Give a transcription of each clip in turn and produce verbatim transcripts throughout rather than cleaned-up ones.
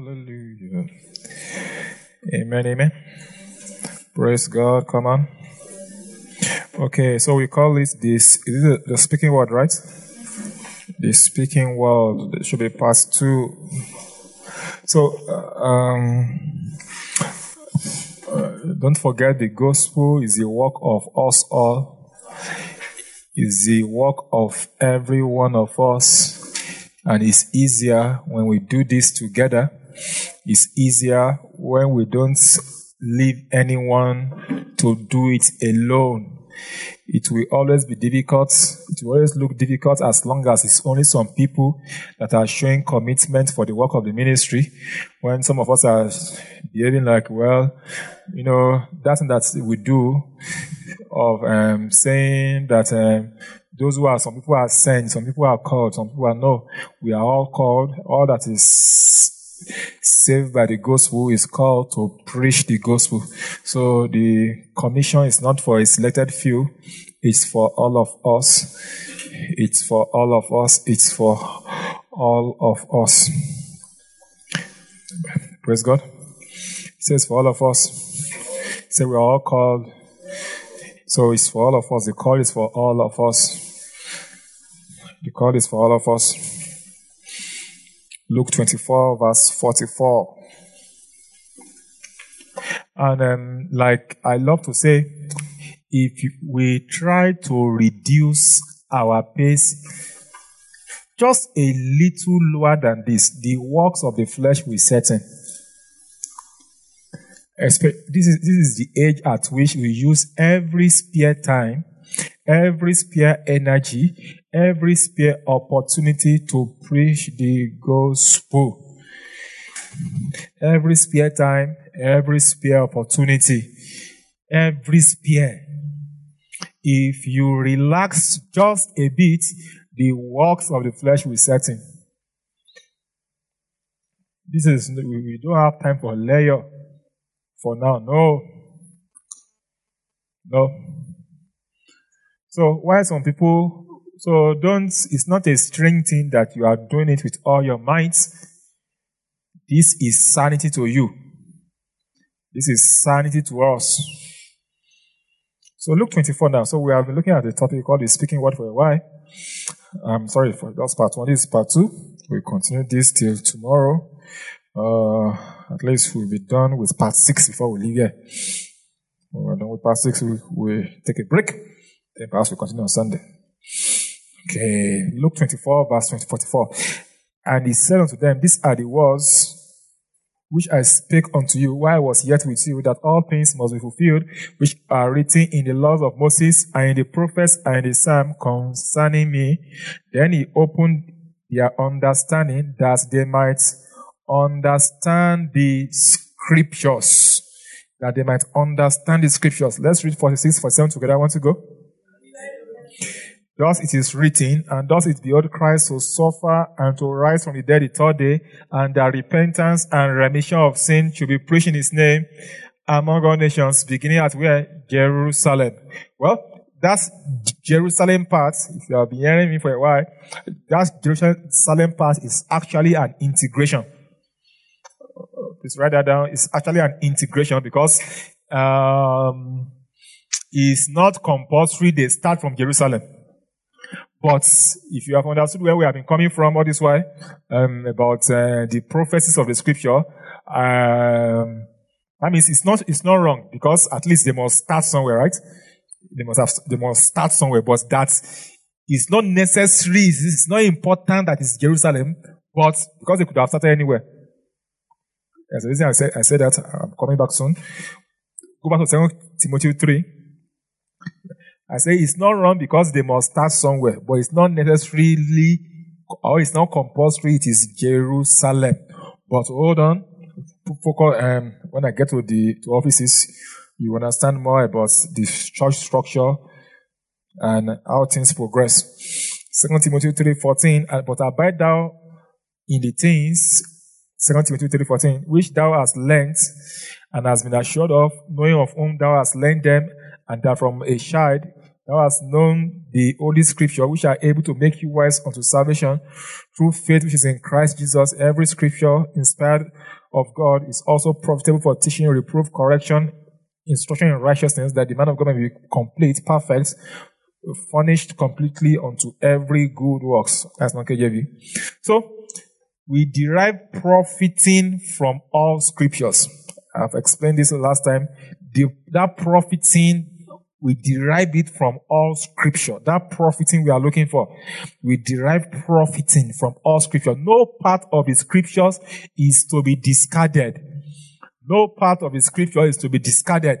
Hallelujah. Amen, amen. Praise God. Come on. Okay, so we call it this. Is it the speaking word, right? The speaking word. It should be past two. So, uh, um, uh, don't forget the gospel is the work of us all. Is the work of every one of us. And it's easier when we do this together. It's easier when we don't leave anyone to do it alone. It will always be difficult. It will always look difficult as long as it's only some people that are showing commitment for the work of the ministry. When some of us are behaving like, well, you know, that's that we do of um, saying that um, those who are, some people are sent, some people are called, some people are no. We are all called. All that is saved by the gospel is called to preach the gospel. So the commission is not for a selected few. It's for all of us. It's for all of us. It's for all of us. Praise God. It says for all of us. It says we're all called. So it's for all of us. The call is for all of us. The call is for all of us. Luke twenty-four, verse forty-four. And um, like I love to say, if we try to reduce our pace just a little lower than this, the works of the flesh will set in. This is, this is the age at which we use every spare time, every spare energy, every spare opportunity to preach the gospel. Every spare time, every spare opportunity, every spare. If you relax just a bit, the works of the flesh will set in. This is, we don't have time for layer for now. No. No. So why some people, so don't, it's not a strange thing that you are doing it with all your might. This is sanity to you. This is sanity to us. So Luke twenty-four now. So we have been looking at the topic called the speaking word for a while. I'm sorry for that's part one. This is part two. We'll continue this till tomorrow. Uh, at least we'll be done with part six before we leave here. When we're done with part six, we we'll take a break. Then perhaps we'll continue on Sunday. Okay. Luke twenty-four, verse forty-four. And he said unto them, these are the words which I spake unto you while I was yet with you, that all things must be fulfilled, which are written in the laws of Moses, and in the prophets, and in the psalm concerning me. Then he opened their understanding, that they might understand the scriptures. That they might understand the scriptures. Let's read forty-six, forty-seven together. I want to go. Thus it is written, and thus it behoved Christ to suffer and to rise from the dead the third day, and that repentance and remission of sin should be preached in his name among all nations, beginning at where? Jerusalem. Well, that's Jerusalem part. If you have been hearing me for a while, that Jerusalem part is actually an integration. Please write that down. It's actually an integration because um, it's not compulsory they start from Jerusalem. But if you have understood where we have been coming from all this while, um, about uh, the prophecies of the scripture, um, that means it's not it's not wrong because at least they must start somewhere, right? They must have they must start somewhere, but that is not necessary. It's not important that it's Jerusalem, but because they could have started anywhere. That's the reason I said I said that I'm coming back soon. Go back to Second Timothy three. I say it's not wrong because they must start somewhere, but it's not necessarily, or it's not compulsory, it is Jerusalem. But hold on, focus, um, when I get to the to offices, you understand more about the church structure and how things progress. Second Timothy three fourteen, but abide thou in the things, Second Timothy three fourteen, which thou hast learnt and hast been assured of, knowing of whom thou hast learned them, and that from a child thou hast known the Holy Scripture, which are able to make you wise unto salvation through faith which is in Christ Jesus. Every Scripture inspired of God is also profitable for teaching, reproof, correction, instruction in righteousness, that the man of God may be complete, perfect, furnished completely unto every good works. That's not K J V. So, we derive profiting from all scriptures. I've explained this last time. The, that profiting, we derive it from all scripture. That profiting we are looking for, we derive profiting from all scripture. No part of the scriptures is to be discarded. No part of the scripture is to be discarded.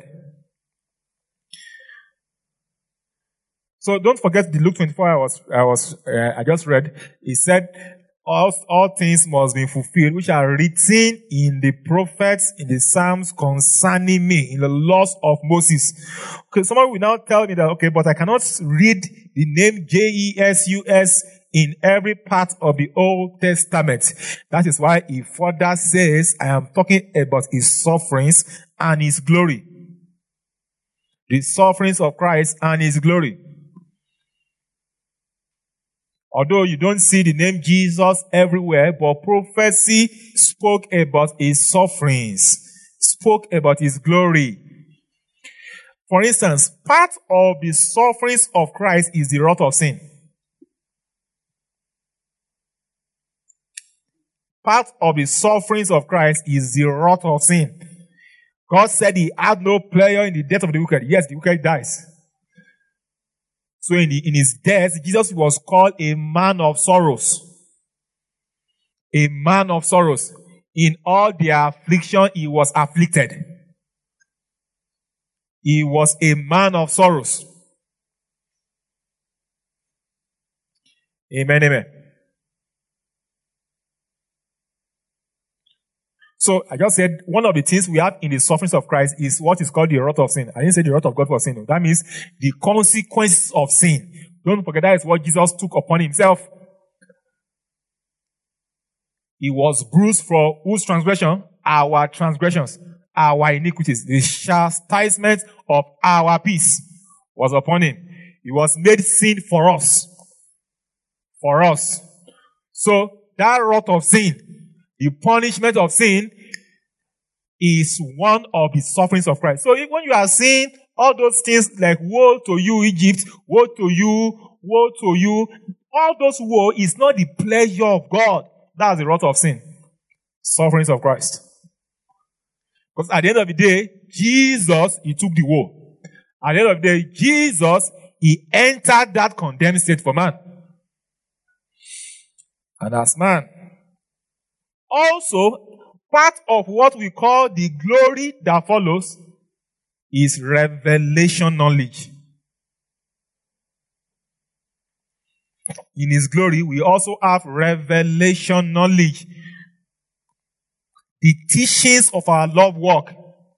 So don't forget the Luke twenty-four I was, I was, uh, I just read. It said, all, all things must be fulfilled, which are written in the prophets, in the Psalms concerning me, in the laws of Moses. Okay, someone will now tell me that, okay, but I cannot read the name J E S U S in every part of the Old Testament. That is why he further says, I am talking about his sufferings and his glory. The sufferings of Christ and his glory. Although you don't see the name Jesus everywhere, but prophecy spoke about his sufferings, spoke about his glory. For instance, part of the sufferings of Christ is the wrath of sin. Part of the sufferings of Christ is the wrath of sin. God said he had no pleasure in the death of the wicked. Yes, the wicked dies. So in, the, in his death, Jesus was called a man of sorrows. A man of sorrows. In all their affliction, he was afflicted. He was a man of sorrows. Amen, amen. So I just said one of the things we have in the sufferings of Christ is what is called the wrath of sin. I didn't say the wrath of God for sin. That means the consequences of sin. Don't forget that is what Jesus took upon himself. He was bruised for whose transgression? Our transgressions, our iniquities. The chastisement of our peace was upon him. He was made sin for us. For us. So that wrath of sin, the punishment of sin, is one of the sufferings of Christ. So when you are seeing all those things like woe to you, Egypt, woe to you, woe to you, all those woe is not the pleasure of God. That's the wrath of sin. Sufferings of Christ. Because at the end of the day, Jesus, he took the woe. At the end of the day, Jesus, he entered that condemned state for man. And as man, also, part of what we call the glory that follows is revelation knowledge. In his glory, we also have revelation knowledge. The teachings of our love walk.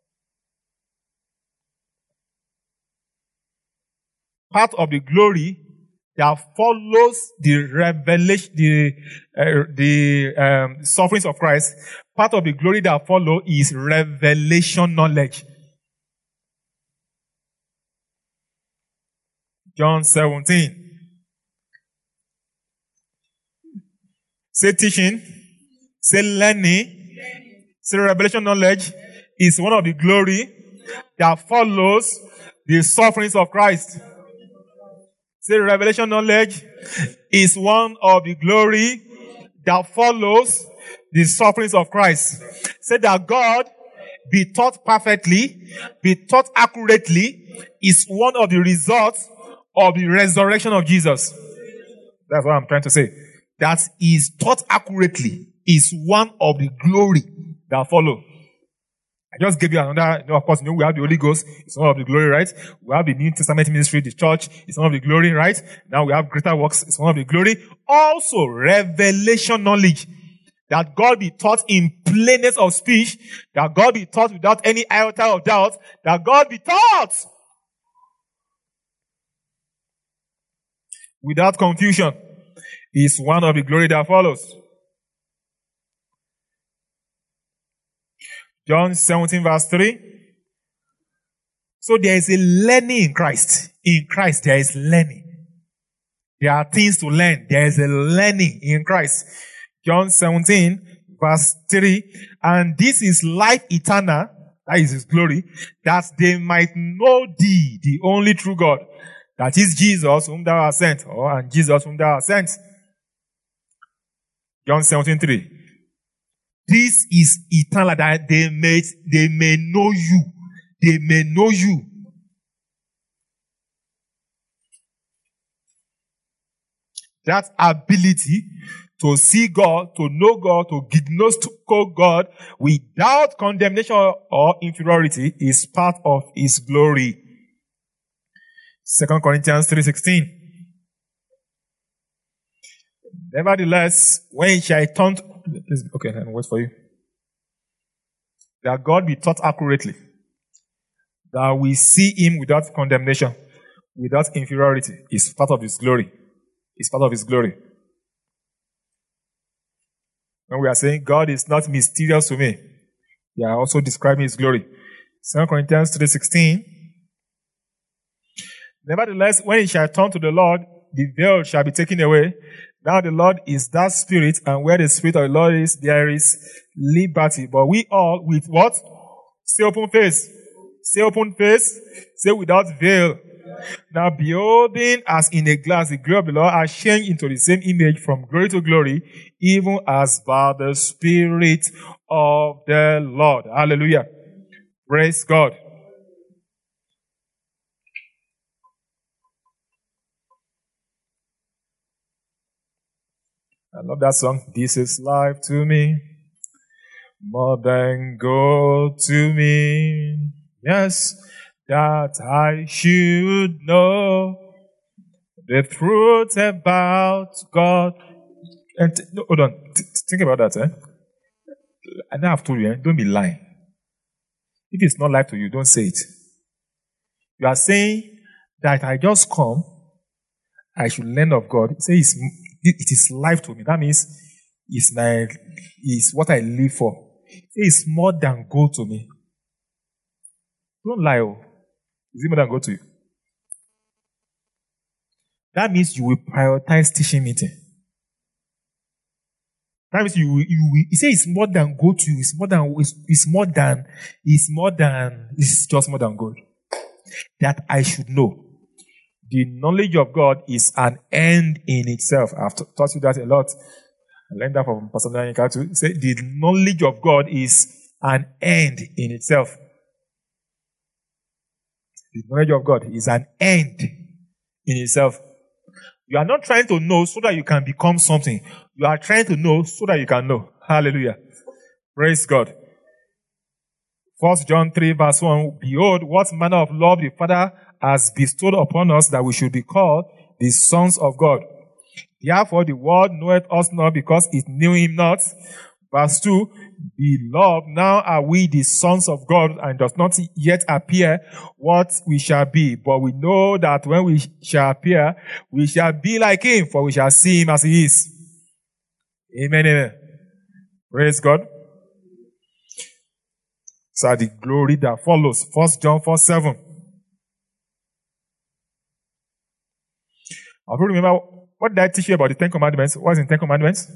Part of the glory that follows the revelation, the, uh, the um, sufferings of Christ, part of the glory that follows is revelation knowledge. John seventeen. Say teaching, say learning, say revelation knowledge is one of the glory that follows the sufferings of Christ. Say revelation knowledge is one of the glory that follows the sufferings of Christ. Say that God be taught perfectly, be taught accurately is one of the results of the resurrection of Jesus. That's what I'm trying to say. That is taught accurately is one of the glory that follow. I just gave you another, you know, of course, you know, we have the Holy Ghost, it's one of the glory, right? We have the New Testament ministry, the church, it's one of the glory, right? Now we have greater works, it's one of the glory. Also, revelation knowledge. That God be taught in plainness of speech, that God be taught without any iota of doubt, that God be taught without confusion is one of the glory that follows. John seventeen verse three. So there is a learning in Christ. In Christ there is learning. There are things to learn. There is a learning in Christ. John seventeen Verse three, and this is life eternal, that is his glory, that they might know thee, the only true God. That is Jesus whom thou hast sent, or and Jesus whom thou hast sent. John seventeen three. This is eternal, that they may, they may know you. They may know you. That ability to see God, to know God, to gnosticate God without condemnation or inferiority is part of his glory. Second Corinthians three sixteen. Nevertheless, when he shall turn to, okay, I'll wait for you. That God be taught accurately. That we see him without condemnation, without inferiority, is part of his glory. It's part of his glory. When we are saying God is not mysterious to me, we are also describing his glory. Second Corinthians three sixteen. Nevertheless, when he shall turn to the Lord, the veil shall be taken away. Now the Lord is that Spirit, and where the Spirit of the Lord is, there is liberty. But we all, with what? Say open face. Say open face. Say without veil. Now beholding as in a glass the glory of the Lord are changed into the same image from glory to glory, even as by the Spirit of the Lord. Hallelujah. Praise God. I love that song. This is life to me, more than gold to me. Yes, that I should know the truth about God. And t- no, hold on, t- think about that. Eh? I know I've told you, eh? Don't be lying. If it's not life to you, don't say it. You are saying that I just come, I should learn of God. Say it's, it is life to me. That means it's my, it's what I live for. Say it's more than gold to me. Don't lie. Oh. Is it more than gold to you? That means you will prioritize teaching meeting. That means you will, you will, you say it's more than gold to you. It's more than, it's, it's more than, it's more than, it's just more than gold. That I should know. The knowledge of God is an end in itself. I've t- taught you that a lot. I learned that from Pastor Nanyika too. Say the knowledge of God is an end in itself. The knowledge of God is an end in itself. You are not trying to know so that you can become something. You are trying to know so that you can know. Hallelujah. Praise God. First John three verse one. Behold, what manner of love the Father has bestowed upon us, that we should be called the sons of God. Therefore the world knoweth us not, because it knew him not. Verse two, beloved, now are we the sons of God, and does not yet appear what we shall be. But we know that when we shall appear, we shall be like him, for we shall see him as he is. Amen, amen. Praise God. So the glory that follows. First John four seven. I will remember, what did I teach you about the Ten Commandments? What is in Ten Commandments?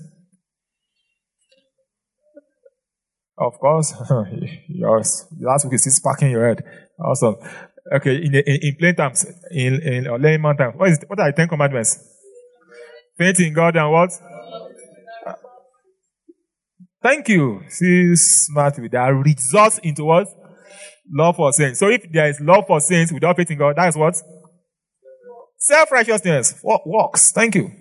Of course. Yours. Last week is still sparking your head. Awesome. Okay, in, in, in plain terms, in, in or layman terms, what is what are the Ten Commandments? Faith in God and what? Thank you. See, smart with that. Results into what? Love for saints. So if there is love for saints without faith in God, that is what? Self-righteousness. Works. Thank you.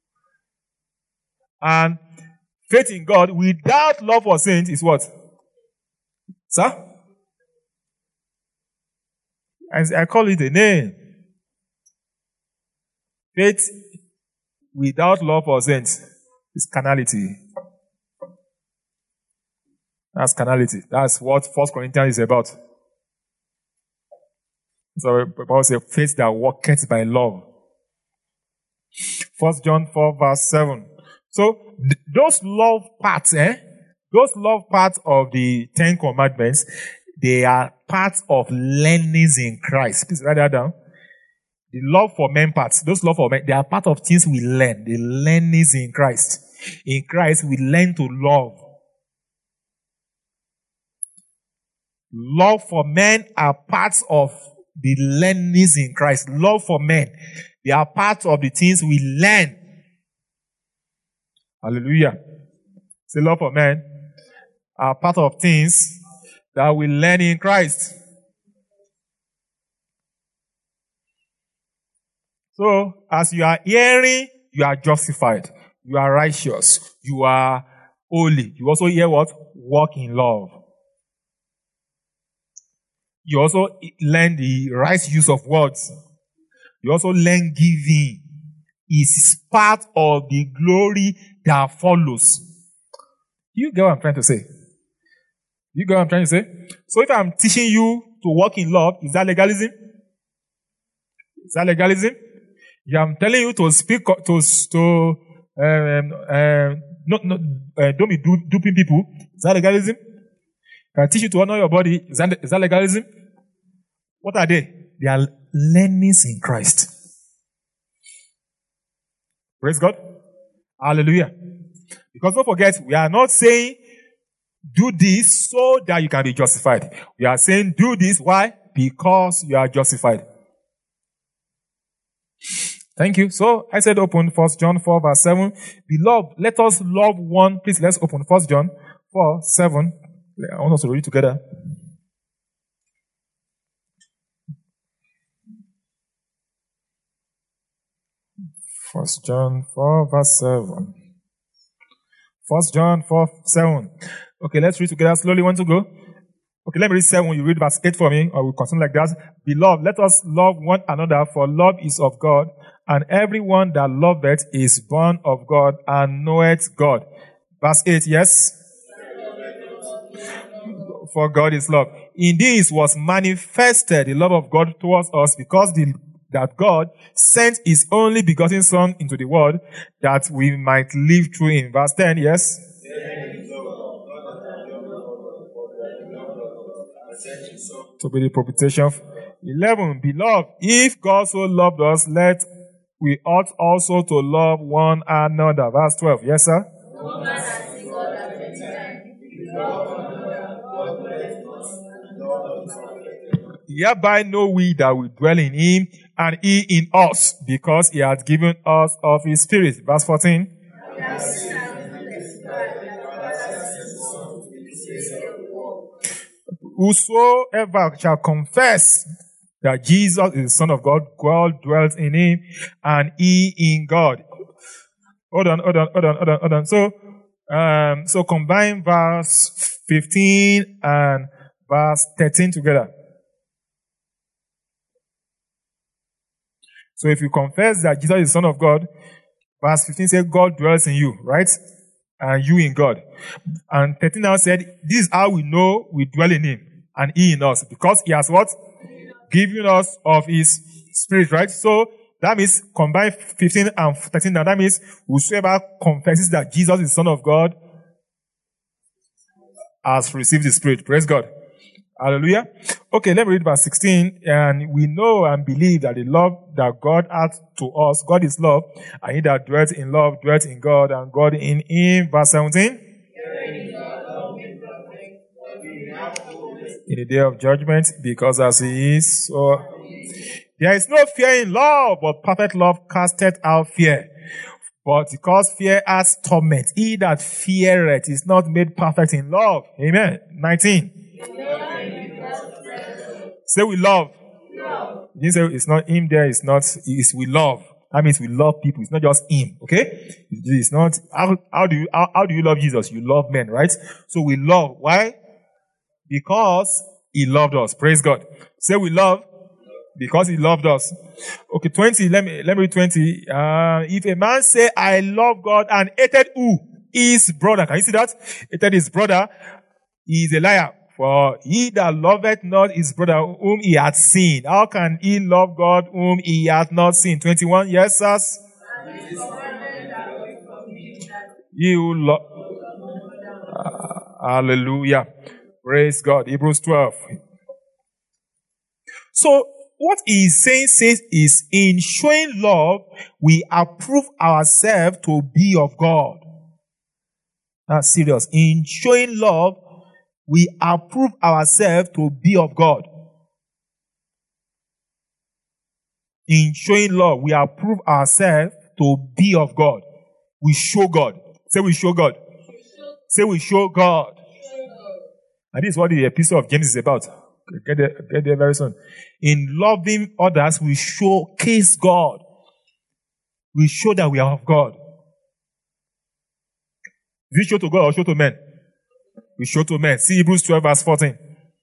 And faith in God without love for saints is what? Sir? I, I call it a name. Faith without love for saints is carnality. That's carnality. That's what First Corinthians is about. So Paul says, faith that worketh by love. First John four verse seven. So th- those love parts, eh? Those love parts of the Ten Commandments, they are parts of learnings in Christ. Please write that down. The love for men parts, those love for men, they are part of things we learn. The learnings in Christ. In Christ, we learn to love. Love for men are parts of the learnings in Christ. Love for men. They are part of the things we learn. Hallelujah. Say love for men are part of things that we learn in Christ. So, as you are hearing, you are justified. You are righteous. You are holy. You also hear what? Walk in love. You also learn the right use of words. You also learn giving. It's part of the glory that follows. Do you get what I'm trying to say? Do you get what I'm trying to say? So if I'm teaching you to walk in love, is that legalism? Is that legalism? Yeah, I'm telling you to speak, to, to um, um, not, not, uh, don't be du- duping people. Is that legalism? Can I teach you to honor your body? Is that, is that legalism? What are they? They are learnings in Christ. Praise God. Hallelujah. Because don't forget, we are not saying do this so that you can be justified. We are saying do this. Why? Because you are justified. Thank you. So I said open First John four verse seven. Beloved, let us love one. Please let's open First John four seven. I want us to read it together. First John four verse seven. First John four seven. Okay, let's read together slowly. Want to go? Okay, let me read seven. You read verse eight for me, or we'll continue like that. Beloved, let us love one another, for love is of God, and everyone that loveth is born of God and knoweth God. Verse eight, yes? For God is love. In this was manifested the love of God towards us, because the, that God sent his only begotten Son into the world, that we might live through him. Verse ten, yes? To be the propitiation. eleven, beloved, if God so loved us, let we ought also to love one another. Verse twelve, yes, sir? Hereby know we that we dwell in him, and he in us, because he hath given us of his Spirit. Verse fourteen. Whosoever shall confess that Jesus is the Son of God, God dwells in him, and he in God. Hold on, hold on, hold on, hold on, hold on. So, um, so combine verse fifteen and verse thirteen together. So if you confess that Jesus is the Son of God, verse fifteen says God dwells in you, right? And you in God. And thirteen now said, this is how we know we dwell in him and he in us. Because he has what? Given us of his Spirit, right? So that means combine fifteen and thirteen. Now that means whosoever confesses that Jesus is the Son of God has received the Spirit. Praise God. Hallelujah. Okay, let me read verse sixteen. And we know and believe that the love that God hath to us, God is love, and he that dwells in love dwells in God, and God in him. Verse seventeen. In the day of judgment, because as he is, so there is no fear in love, but perfect love casteth out fear. But because fear has torment, he that feareth is not made perfect in love. Amen. nineteen. Say we love. love. You didn't say it's not him there, it's not, it's we love. That means we love people. It's not just him, okay? It's not, how, how do you, how, how do you love Jesus? You love men, right? So we love. Why? Because he loved us. Praise God. Say we love because he loved us. Okay, twenty, let me, let me read twenty. Uh, if a man say, I love God and hated who? His brother. Can you see that? Hated his brother. He is a liar. For he that loveth not his brother whom he hath seen, how can he love God whom he hath not seen? twenty-one, yes, sirs? He who lo- uh, hallelujah. Praise God. Hebrews twelve. So, what he is saying says is, in showing love, we approve ourselves to be of God. That's serious. In showing love, we approve ourselves to be of God. In showing love, we approve ourselves to be of God. We show God. Say we show God. Say we show God. And this is what the epistle of James is about. Get there, get there very soon. In loving others, we showcase God. We show that we are of God. Is it show to God or show to men? We show to men. See Hebrews twelve verse fourteen.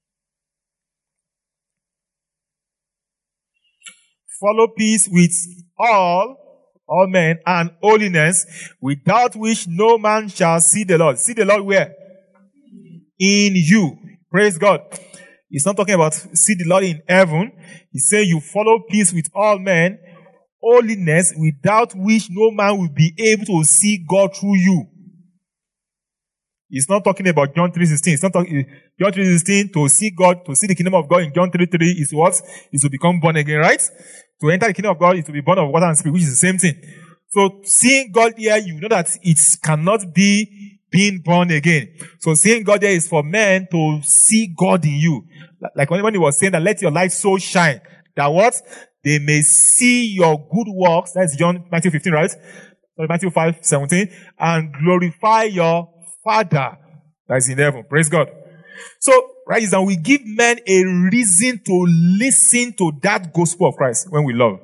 Follow peace with all, all men, and holiness, without which no man shall see the Lord. See the Lord where? In you. Praise God. He's not talking about see the Lord in heaven. He's saying you follow peace with all men, holiness, without which no man will be able to see God through you. He's not talking about John three sixteen. It's not talking, John three sixteen, to see God, to see the kingdom of God in John three three is what? Is to become born again, right? To enter the kingdom of God is to be born of water and spirit, which is the same thing. So seeing God here, you know that it cannot be being born again. So seeing God there is for men to see God in you. Like when he was saying that let your light so shine, that what? They may see your good works. That's John Matthew fifteen, right? Sorry, Matthew five seventeen, and glorify your Father that is in heaven. Praise God. So, right, is that we give men a reason to listen to that gospel of Christ when we love.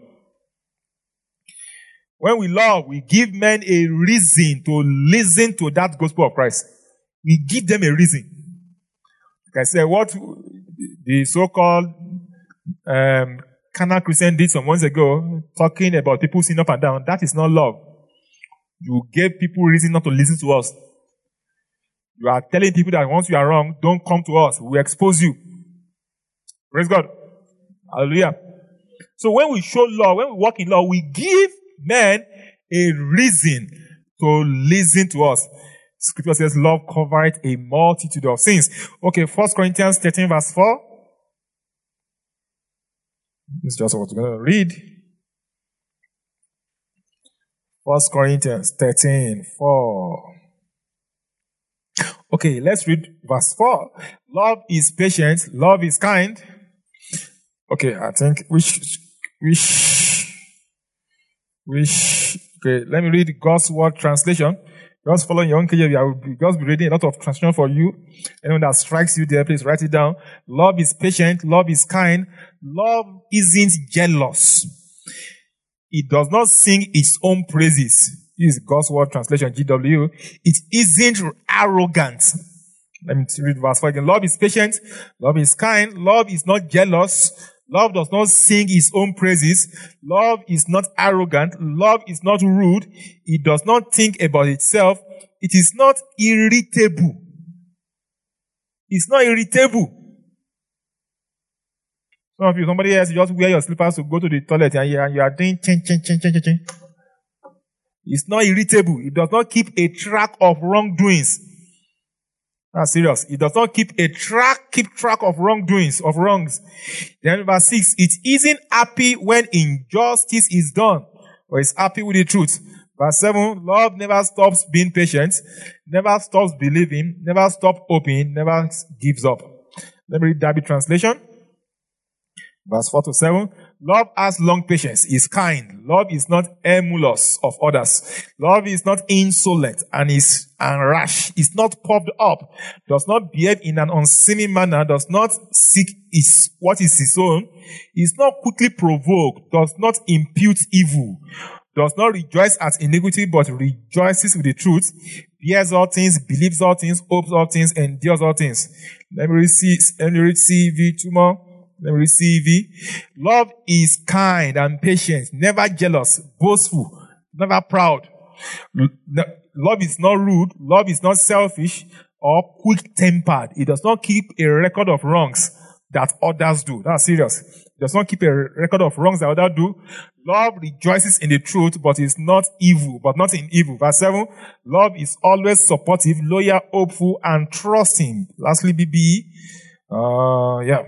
When we love, we give men a reason to listen to that gospel of Christ. We give them a reason. Like I said, what the so-called um, carnal Christian did some months ago, talking about people sitting up and down, that is not love. You gave people reason not to listen to us. You are telling people that once you are wrong, don't come to us. We expose you. Praise God. Hallelujah. So when we show love, when we walk in love, we give men a reason to listen to us. Scripture says love covereth a multitude of sins. Okay, First Corinthians thirteen verse four. This is just what we're going to read. First Corinthians thirteen four. Okay, let's read verse four. Love is patient. Love is kind. Okay, I think which, which, which, okay, let me read God's Word translation. Just follow your own K J V. I will be, just be reading a lot of translation for you. Anyone that strikes you there, please write it down. Love is patient. Love is kind. Love isn't jealous. It does not sing its own praises. This is God's Word translation, G W. It isn't arrogant. Let me read verse four again. Love is patient. Love is kind. Love is not jealous. Love does not sing its own praises. Love is not arrogant. Love is not rude. It does not think about itself. It is not irritable. It's not irritable. Some of you, somebody else, you just wear your slippers to go to the toilet and you are, you are doing chen, chen, chen, chen, chen, chen. It's not irritable. It does not keep a track of wrongdoings. That's serious. It does not keep a track, keep track of wrongdoings, of wrongs. Then verse six, it isn't happy when injustice is done, but it's happy with the truth. Verse seven, love never stops being patient, never stops believing, never stops hoping, never gives up. Let me read Darby translation. Verse four to seven. Love has long patience, is kind. Love is not emulous of others. Love is not insolent and is and rash. Is not puffed up. Does not behave in an unseemly manner. Does not seek is what is his own. Is not quickly provoked. Does not impute evil. Does not rejoice at iniquity, but rejoices with the truth. Bears all things, believes all things, hopes all things, endures all things. Let me read C, let me read C V two more. Let me read C V. Love is kind and patient, never jealous, boastful, never proud. Love is not rude. Love is not selfish or quick-tempered. It does not keep a record of wrongs that others do. That's serious. It does not keep a record of wrongs that others do. Love rejoices in the truth, but is not evil, but not in evil. Verse seven. Love is always supportive, loyal, hopeful, and trusting. Lastly, B B E. Uh, yeah.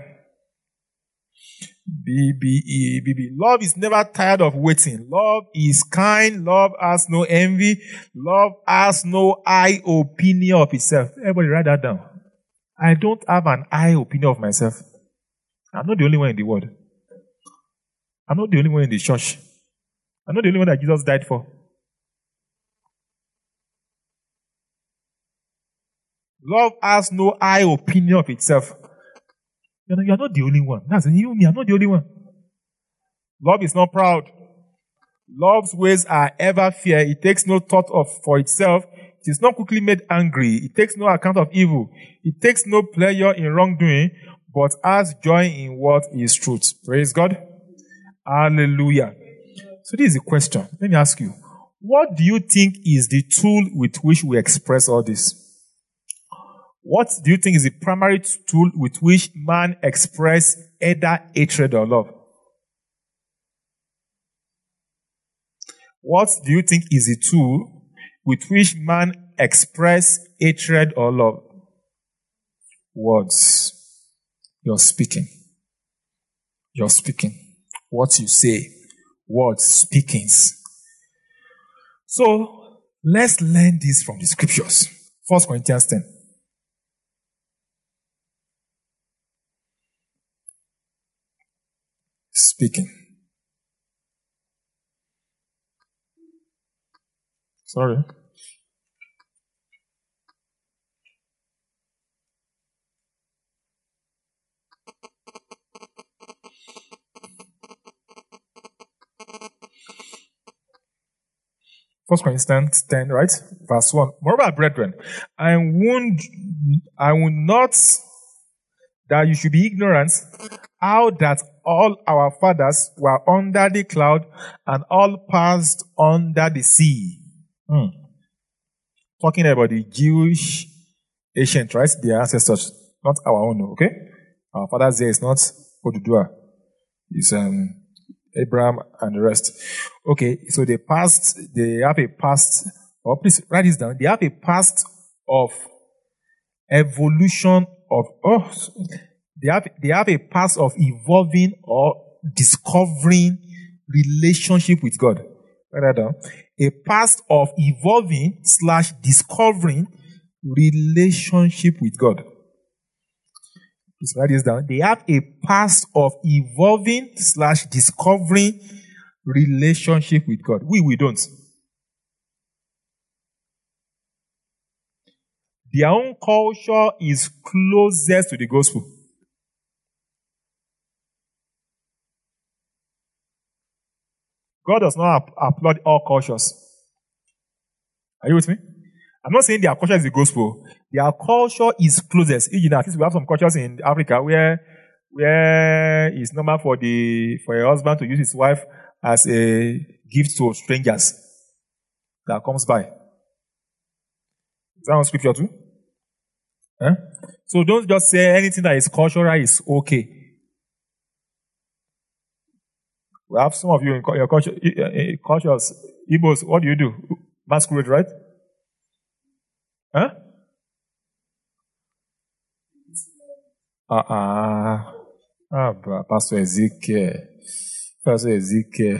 B B E, B B. Love is never tired of waiting. Love is kind. Love has no envy. Love has no high opinion of itself. Everybody write that down. I don't have an high opinion of myself. I'm not the only one in the world. I'm not the only one in the church. I'm not the only one that Jesus died for. Love has no high opinion of itself. You know, you're not the only one. That's you, me. I'm not the only one. Love is not proud. Love's ways are ever fair. It takes no thought of for itself. It is not quickly made angry. It takes no account of evil. It takes no pleasure in wrongdoing, but has joy in what is truth. Praise God. Hallelujah. So this is the question. Let me ask you. What do you think is the tool with which we express all this? What do you think is the primary tool with which man expresses either hatred or love? What do you think is the tool with which man expresses hatred or love? Words. You're speaking. You're speaking. What you say. Words. Speakings. So, let's learn this from the scriptures. First Corinthians ten. Speaking. Sorry. First Corinthians ten, right? Verse one. Moreover, brethren, I would, I would not that you should be ignorant how that all our fathers were under the cloud and all passed under the sea. Hmm. Talking about the Jewish ancient, right? Their ancestors, not our own, okay? Our fathers there is not Odudua. It's um, Abraham and the rest. Okay, so they passed, they have a past, or oh, please write this down. They have a past of evolution of, oh, they have, they have a past of evolving or discovering relationship with God. Write that down. A past of evolving slash discovering relationship with God. Please write this down. They have a past of evolving slash discovering relationship with God. We, we don't. Their own culture is closest to the gospel. God does not applaud all cultures. Are you with me? I'm not saying their culture is the gospel. Their culture is closest. You know, at least we have some cultures in Africa where where it's normal for the for a husband to use his wife as a gift to strangers that comes by. Is that on scripture too? Huh? So don't just say anything that is cultural is okay. We have some of you in your culture, cultures, Igbos, what do you do? Masquerade, right? Huh? Uh-uh. Ah, Pastor Ezekiel. Pastor Ezekiel.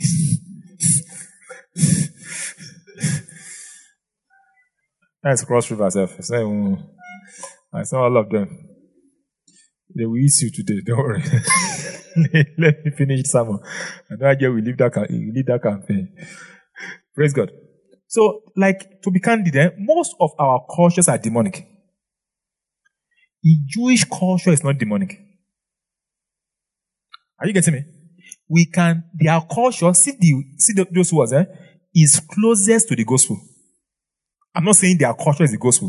That's Cross River self. It's not, it's not all of them. They will eat you today, don't worry. Let me finish the sermon. And then again we leave that, we leave that campaign. Praise God. So, like, to be candid, eh, most of our cultures are demonic. The Jewish culture is not demonic. Are you getting me? We can, their culture, see the, see the, those words, eh, is closest to the gospel. I'm not saying their culture is the gospel.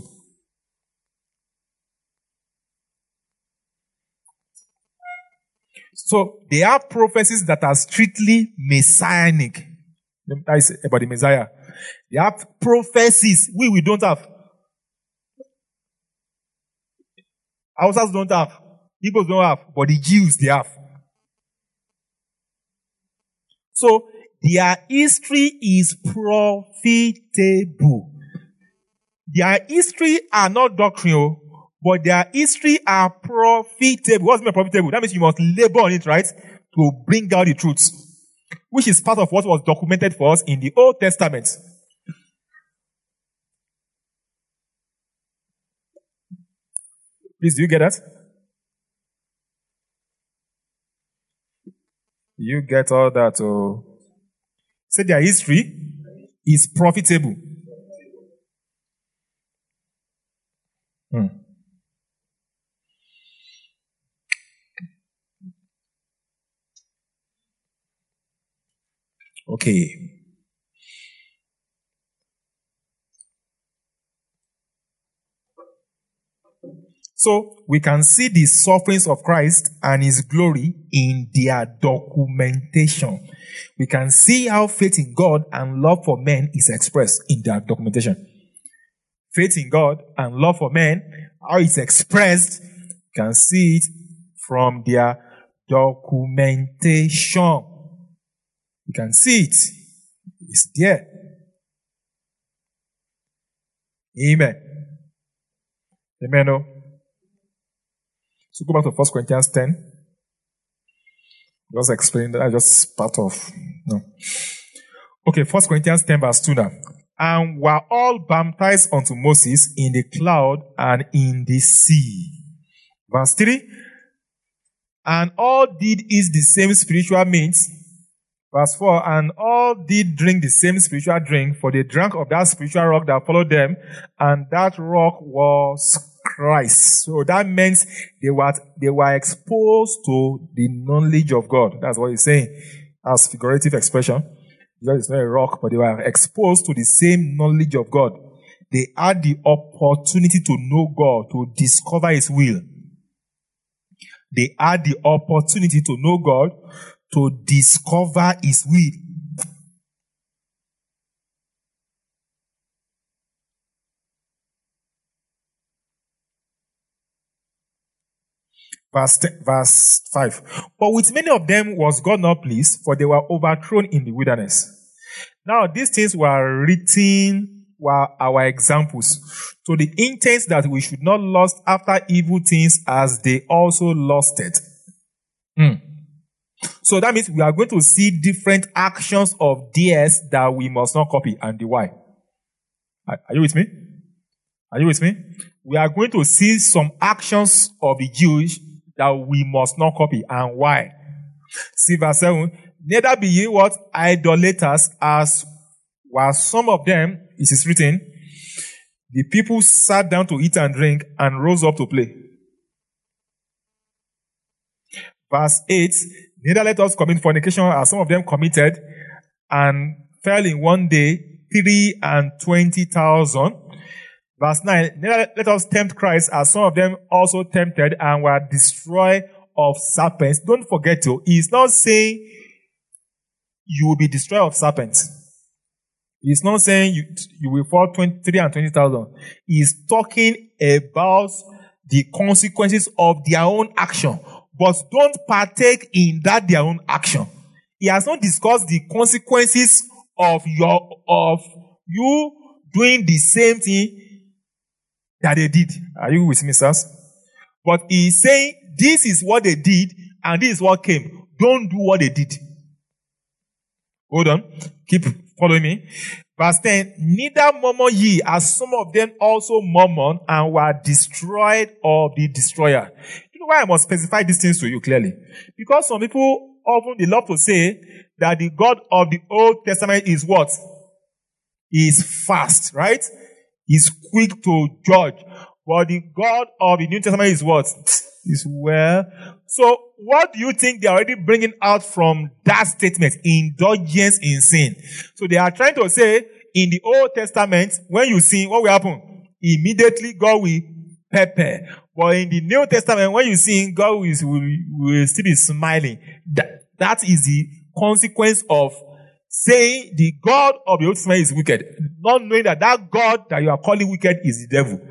So, they have prophecies that are strictly messianic. That is about the Messiah. They have prophecies. We, we don't have. Hausas don't have. Igbos don't have. But the Jews, they have. So, their history is profitable. Their history are not doctrinal, but their history are profitable. What's mean profitable? That means you must labor on it, right? To bring out the truth. Which is part of what was documented for us in the Old Testament. Please, do you get that? You get all that? Oh, say their history is profitable. Hmm. Okay. So we can see the sufferings of Christ and his glory in their documentation. We can see how faith in God and love for men is expressed in their documentation. Faith in God and love for men, how it's expressed, you can see it from their documentation. You can see it. It's there. Amen. Amen. Oh. So go back to First Corinthians ten. Just explain that. I just part of. No. Okay, First Corinthians ten verse two now. And were all baptized unto Moses in the cloud and in the sea. Verse three. And all did eat the same spiritual meat. Verse four. And all did drink the same spiritual drink, for they drank of that spiritual rock that followed them, and that rock was Christ. So that meant they were, they were exposed to the knowledge of God. That's what he's saying as figurative expression. It's not a rock, but they were exposed to the same knowledge of God. They had the opportunity to know God, to discover his will. They had the opportunity to know God, to discover his will. Verse, ten, verse five. But with many of them was God not pleased, for they were overthrown in the wilderness. Now, these things were written, were our examples, to the intent that we should not lust after evil things as they also lusted. Mm. So that means we are going to see different actions of theirs that we must not copy, and the why. Are, are you with me? Are you with me? We are going to see some actions of the Jews that we must not copy, and why. See verse seven. Neither be ye what? Idolaters, as were some of them, it is written, the people sat down to eat and drink and rose up to play. Verse eight. Neither let us commit fornication, as some of them committed, and fell in one day three and twenty thousand. Verse nine. Neither let us tempt Christ, as some of them also tempted and were destroyed of serpents. Don't forget to, he's not saying you will be destroyed of serpents. He's not saying you, you will fall twenty-three and twenty thousand. He's talking about the consequences of their own action. But don't partake in that their own action. He has not discussed the consequences of your, of you doing the same thing that they did. Are you with me, sirs? But he's saying this is what they did and this is what came. Don't do what they did. Hold on. Keep following me. Verse ten. Neither murmur ye, as some of them also murmured and were destroyed of the destroyer. You know why I must specify these things to you clearly? Because some people often they love to say that the God of the Old Testament is what? Is fast, right? Is quick to judge. But the God of the New Testament is what? Is well. So what do you think they are already bringing out from that statement? Indulgence in sin. So they are trying to say in the Old Testament, when you sin, what will happen? Immediately God will pepper. But in the New Testament, when you sin, God will, will, will still be smiling. That, that is the consequence of saying the God of the Old Testament is wicked. Not knowing that that God that you are calling wicked is the devil.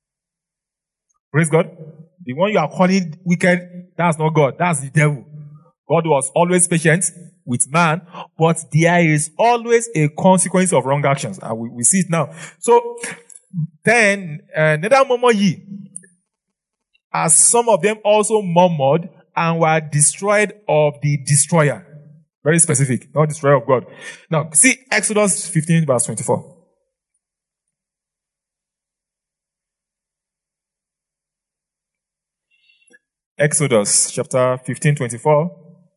Praise God. The one you are calling wicked, that's not God. That's the devil. God was always patient with man, but there is always a consequence of wrong actions. And we, we see it now. So, then, uh, neither murmur ye, as some of them also murmured and were destroyed of the destroyer. Very specific, not destroyer of God. Now, see Exodus fifteen verse twenty-four. Exodus chapter fifteen, twenty-four.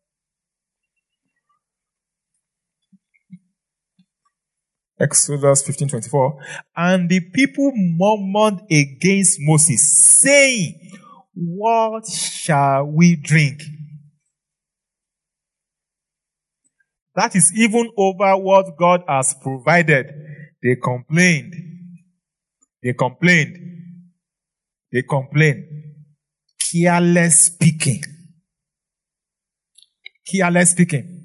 Exodus fifteen, twenty-four. And the people murmured against Moses, saying, what shall we drink? That is even over what God has provided. They complained. They complained. They complained. Careless speaking. Careless speaking.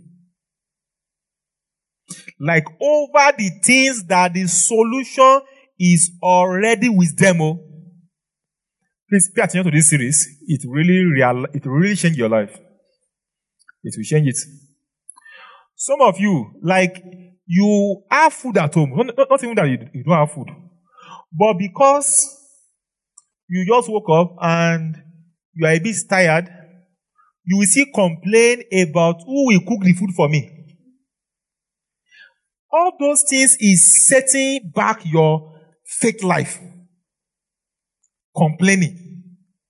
Like over the things that the solution is already with them. Oh. Please pay attention to this series. It really real, it will really change your life. It will change it. Some of you, like, you have food at home. Not, not even that you, you don't have food. But because you just woke up and you are a bit tired, you will still complain about who will cook the food for me. All those things is setting back your faith life. Complaining.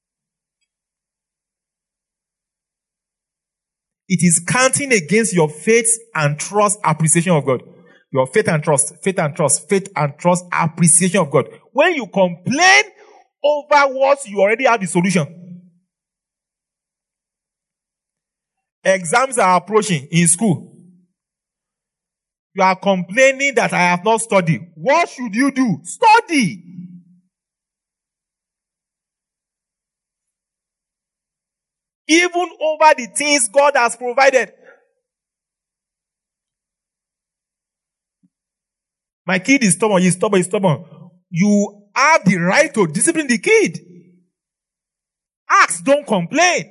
It is counting against your faith and trust appreciation of God. Your faith and trust, faith and trust, faith and trust appreciation of God. When you complain over what you already have the solution. Exams are approaching in school. You are complaining that I have not studied. What should you do? Study. Even over the things God has provided. My kid is stubborn, he's stubborn, he's stubborn. You have the right to discipline the kid. Ask, don't complain.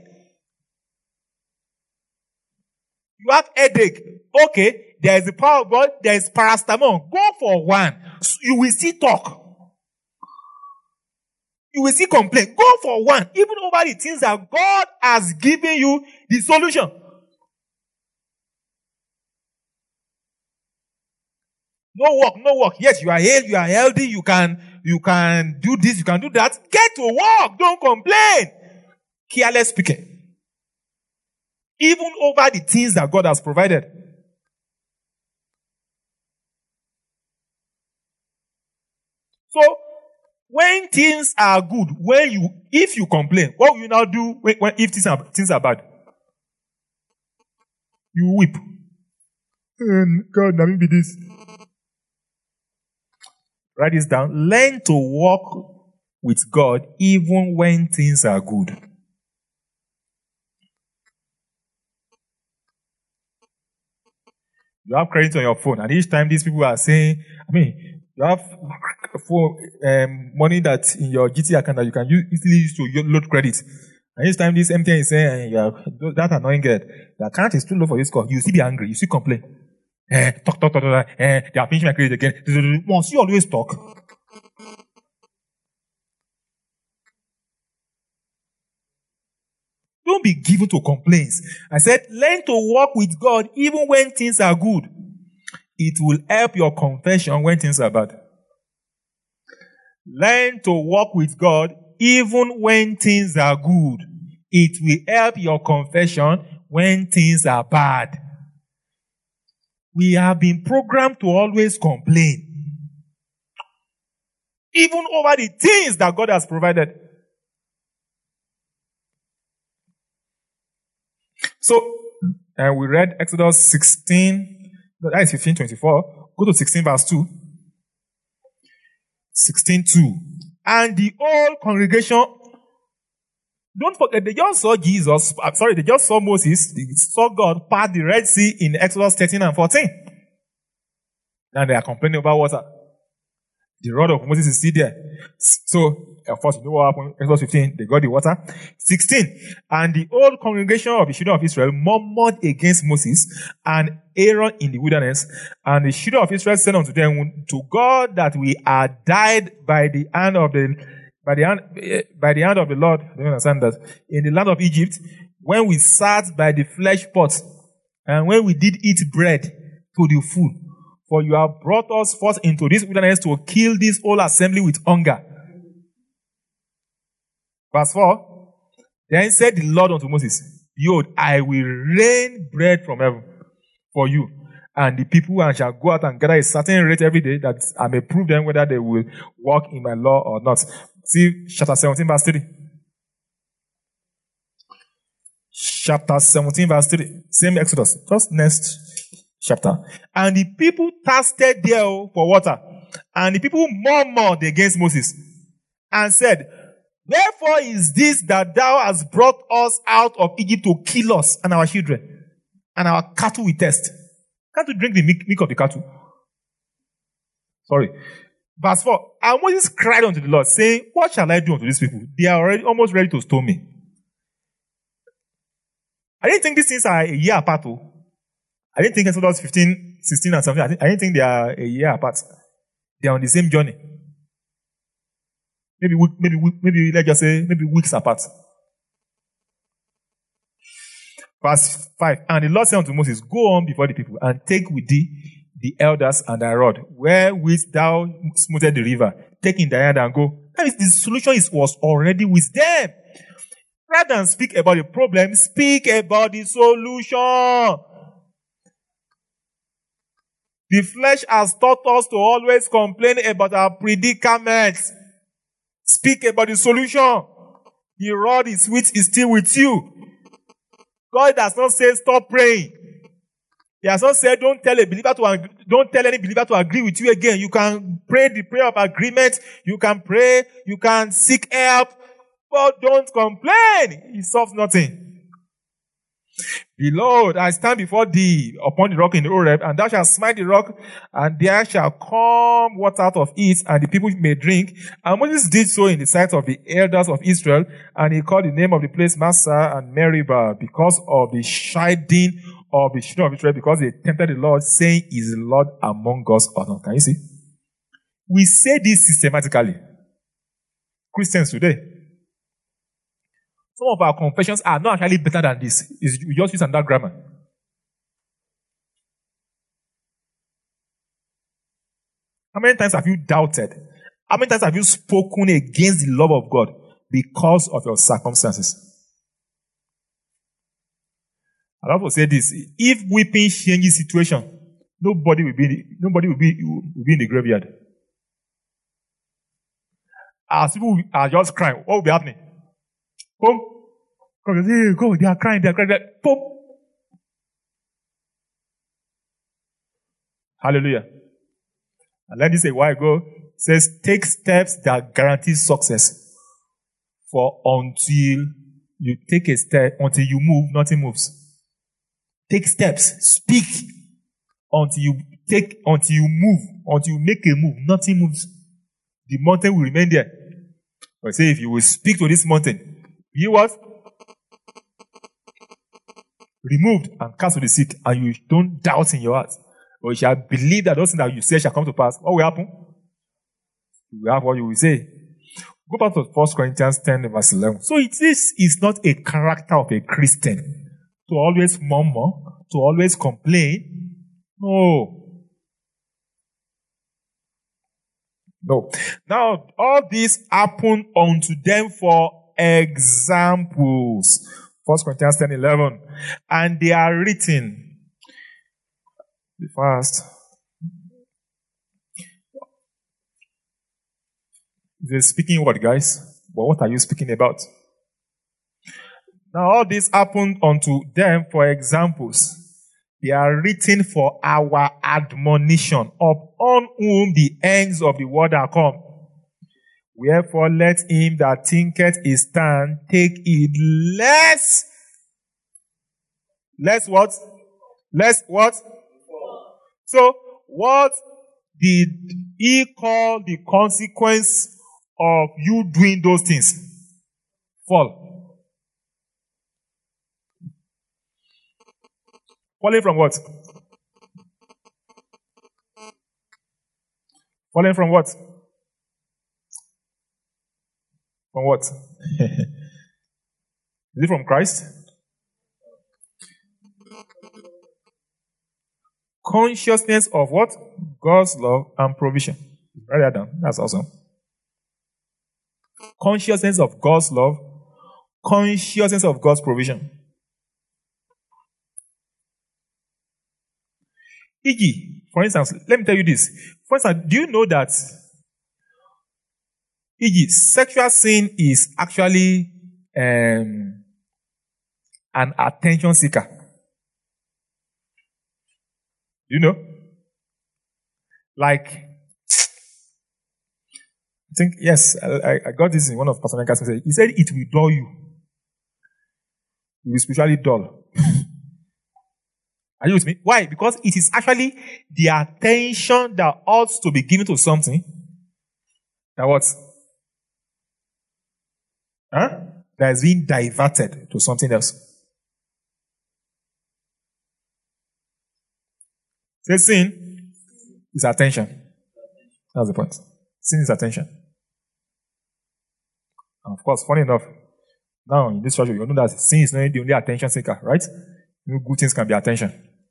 You have headache. Okay, there is the power of God, there is paracetamol. Go for one. You will still talk. You will still complain. Go for one. Even over the things that God has given you the solution. No work, no work. Yes, you are healed, you are healthy, you can, you can do this, you can do that. Get to work. Don't complain. Careless speaking. Even over the things that God has provided. So, when things are good, when you, if you complain, what will you now do when, when if things are, things are bad? You weep. Um, God, let me be this. Write this down. Learn to walk with God even when things are good. You have credit on your phone, and each time these people are saying, I mean, you have for um, money that in your G T account that you can use, easily use to load credit. And each time this M T N is saying, yeah, that annoying girl, the account is too low for this call. You still be angry. You still complain. Eh, talk, talk, talk, talk. Eh, they are pinching my credit again. Must you always talk? Don't be given to complaints. I said, learn to walk with God even when things are good. It will help your confession when things are bad. Learn to walk with God even when things are good. It will help your confession when things are bad. We have been programmed to always complain. Even over the things that God has provided. So, uh, we read Exodus sixteen, that is fifteen twenty-four. Go to sixteen verse two. sixteen two. And the whole congregation, don't forget, they just saw Jesus, I'm sorry, they just saw Moses, they saw God part the Red Sea in Exodus thirteen and fourteen. Now they are complaining about water. The rod of Moses is still there. So, of course, you know what happened? Exodus fifteen, they got the water. sixteen. And the whole congregation of the children of Israel murmured against Moses and Aaron in the wilderness. And the children of Israel said unto them, to God that we are died by the hand of the, by the hand, by the hand of the Lord. I don't understand that. In the land of Egypt, when we sat by the flesh pot, and when we did eat bread to the full. For you have brought us forth into this wilderness to kill this whole assembly with hunger. Verse four. Then said the Lord unto Moses, behold, I will rain bread from heaven for you and the people, and shall go out and gather a certain rate every day, that I may prove them whether they will walk in my law or not. See chapter seventeen, verse three. Chapter seventeen, verse three. Same Exodus. Just next chapter. And the people thirsted there for water. And the people murmured against Moses and said, wherefore is this that thou hast brought us out of Egypt to kill us and our children and our cattle with thirst? Can't you drink the milk, milk of the cattle? Sorry. Verse four. And Moses cried unto the Lord, saying, what shall I do unto these people? They are already almost ready to stone me. I didn't think these things are a year apart. Oh. I didn't think Exodus fifteen, sixteen and something. I didn't, I didn't think they are a year apart. They are on the same journey. Maybe, maybe, maybe, let's just say, maybe weeks apart. Verse five. And the Lord said unto Moses, go on before the people, and take with thee the elders and thy rod, wherewith thou smoothed the river. Take in thy hand and go. That means the solution is, was already with them. Rather than speak about the problem, speak about the solution. The flesh has taught us to always complain about our predicaments. Speak about the solution. The rod is which is still with you. God does not say stop praying. He has not said don't tell a believer to don't tell any believer to agree with you again. You can pray the prayer of agreement. You can pray. You can seek help. But don't complain. It solves nothing. Beloved, I stand before thee upon the rock in Horeb, and thou shalt smite the rock, and there shall come water out of it, and the people may drink. And Moses did so in the sight of the elders of Israel, and he called the name of the place Massah and Meribah, because of the chiding of the children of Israel, because they tempted the Lord, saying, is the Lord among us or not? Can you see? We say this systematically. Christians today. Some of our confessions are not actually better than this. It's, we just use another grammar. How many times have you doubted? How many times have you spoken against the love of God because of your circumstances? I love to say this. If weeping changes situation, nobody will be, nobody will be, will be in the graveyard. As people are just crying, what will be happening? Boom. Hey, go, they are crying, they are crying. Boom. Hallelujah. And let me say a while ago, it says, take steps that guarantee success. For until you take a step, until you move, nothing moves. Take steps. Speak. Until you take, until you move, until you make a move, nothing moves. The mountain will remain there. But say, if you will speak to this mountain, you what? Removed and cast to the sick, and you don't doubt in your heart. But you shall believe that those things that you say shall come to pass. What will happen? You will have what you will say. Go back to First Corinthians ten, verse eleven. So it is, is not a character of a Christian to always murmur, to always complain. No. No. Now, all this happened unto them for examples. First Corinthians ten, eleven. And they are written. Be fast. They're speaking what, guys? But what are you speaking about? Now all this happened unto them for examples. They are written for our admonition, upon whom the ends of the world are come. Wherefore let him that thinketh he stand take it less. Less what? Less what? So what did he call the consequence of you doing those things? Fall. Falling from what? Falling from what? From what? Is it from Christ? Consciousness of what? God's love and provision. Write that down. That's awesome. Consciousness of God's love, consciousness of God's provision. for example, for instance, let me tell you this. For instance, do you know that for example, sexual sin is actually um, an attention seeker? Do you know? Like, I think, yes, I, I got this in one of Pastor Nenka's messages. He said it will dull you. You will spiritually dull. Are you with me? Why? Because it is actually the attention that ought to be given to something that what? Huh? That is being diverted to something else. Say sin is attention. That's the point. Sin is attention. And of course, funny enough, now in this church, you know that sin is not the only attention seeker, right? You know, good things can be attention.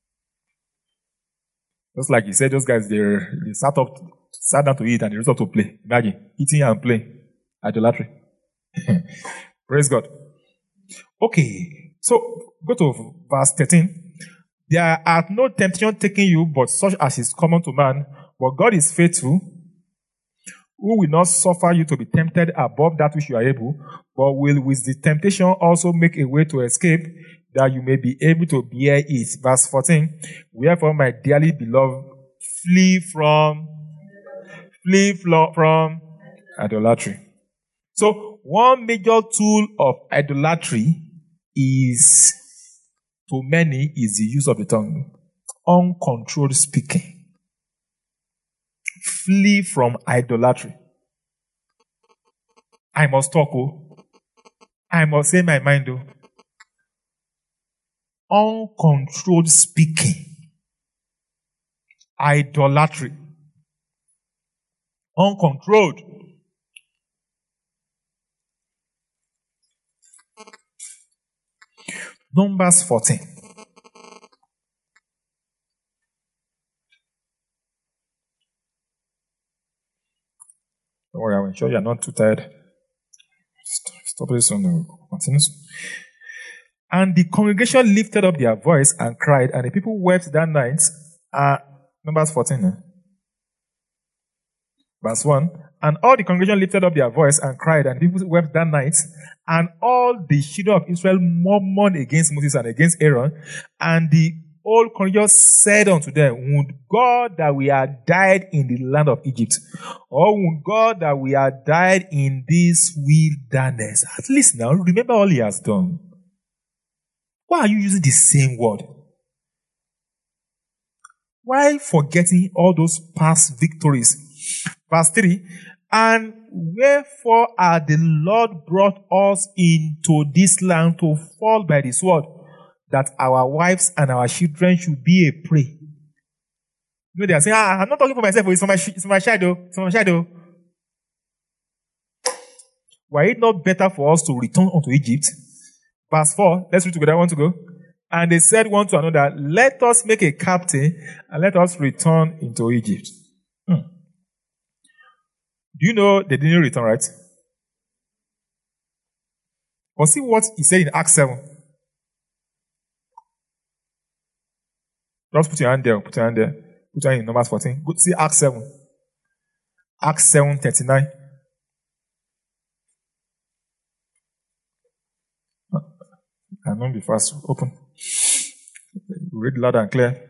Just like he said, those guys, they they sat up, sat down to eat and they rose up to play. Imagine, eating and playing. Idolatry. Praise God. Okay, so go to verse thirteen. There are no temptation taking you, but such as is common to man. But God is faithful, who will not suffer you to be tempted above that which you are able, but will with the temptation also make a way to escape, that you may be able to bear it. Verse fourteen. Wherefore, my dearly beloved, flee from, flee flo- from idolatry. So, one major tool of idolatry is, to many, is the use of the tongue. Uncontrolled speaking. Flee from idolatry. I must talk, oh. I must say my mind, oh. Uncontrolled speaking. Idolatry. Uncontrolled. Numbers fourteen. Don't worry, I will ensure you are not too tired. Stop this on the continues. And the congregation lifted up their voice and cried, and the people wept that night. Uh, Numbers fourteen. Eh? Verse one. And all the congregation lifted up their voice and cried, and the people wept that night. And all the children of Israel murmured against Moses and against Aaron. And the whole congregation said unto them, would God that we had died in the land of Egypt, or would God that we had died in this wilderness? At least now, remember all he has done. Why are you using the same word? Why forgetting all those past victories? Verse three. And wherefore are the Lord brought us into this land to fall by the sword, that our wives and our children should be a prey? You know, they are saying, ah, I'm not talking for myself, it's for my, it's for my shadow, it's for my shadow. Were it not better for us to return unto Egypt? Verse four, let's read together. I want to go. And they said one to another, let us make a captain and let us return into Egypt. Hmm. Do you know they didn't return, right? But see what he said in Acts seven. Just put your hand there, put your hand there. Put your hand in Numbers fourteen. Go see Acts seven. Acts seven thirty-nine. I know be fast. Open. Read loud and clear.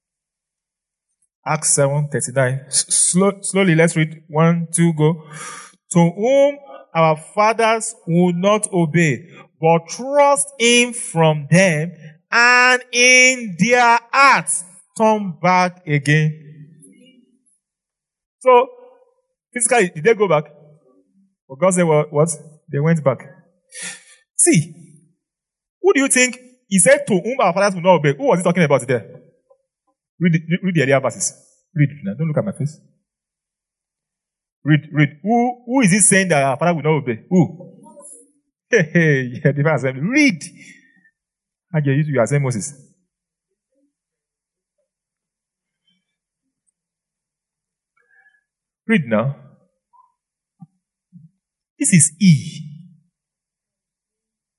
Acts seven thirty-nine. Slow, slowly, let's read. One, two, go. To whom our fathers would not obey, but trust him from them, and in their hearts turn back again. So, physically, did they go back? But God said, what? what? They went back. See, who do you think he said to whom our fathers would not obey? Who was he talking about there? Read, read, read the earlier verses. Read. Now, don't look at my face. Read, read. Who, who is he saying that our father will not obey? Who? Hey, hey, yeah, the verse. Read. How do you are saying Moses? Read now. This is E.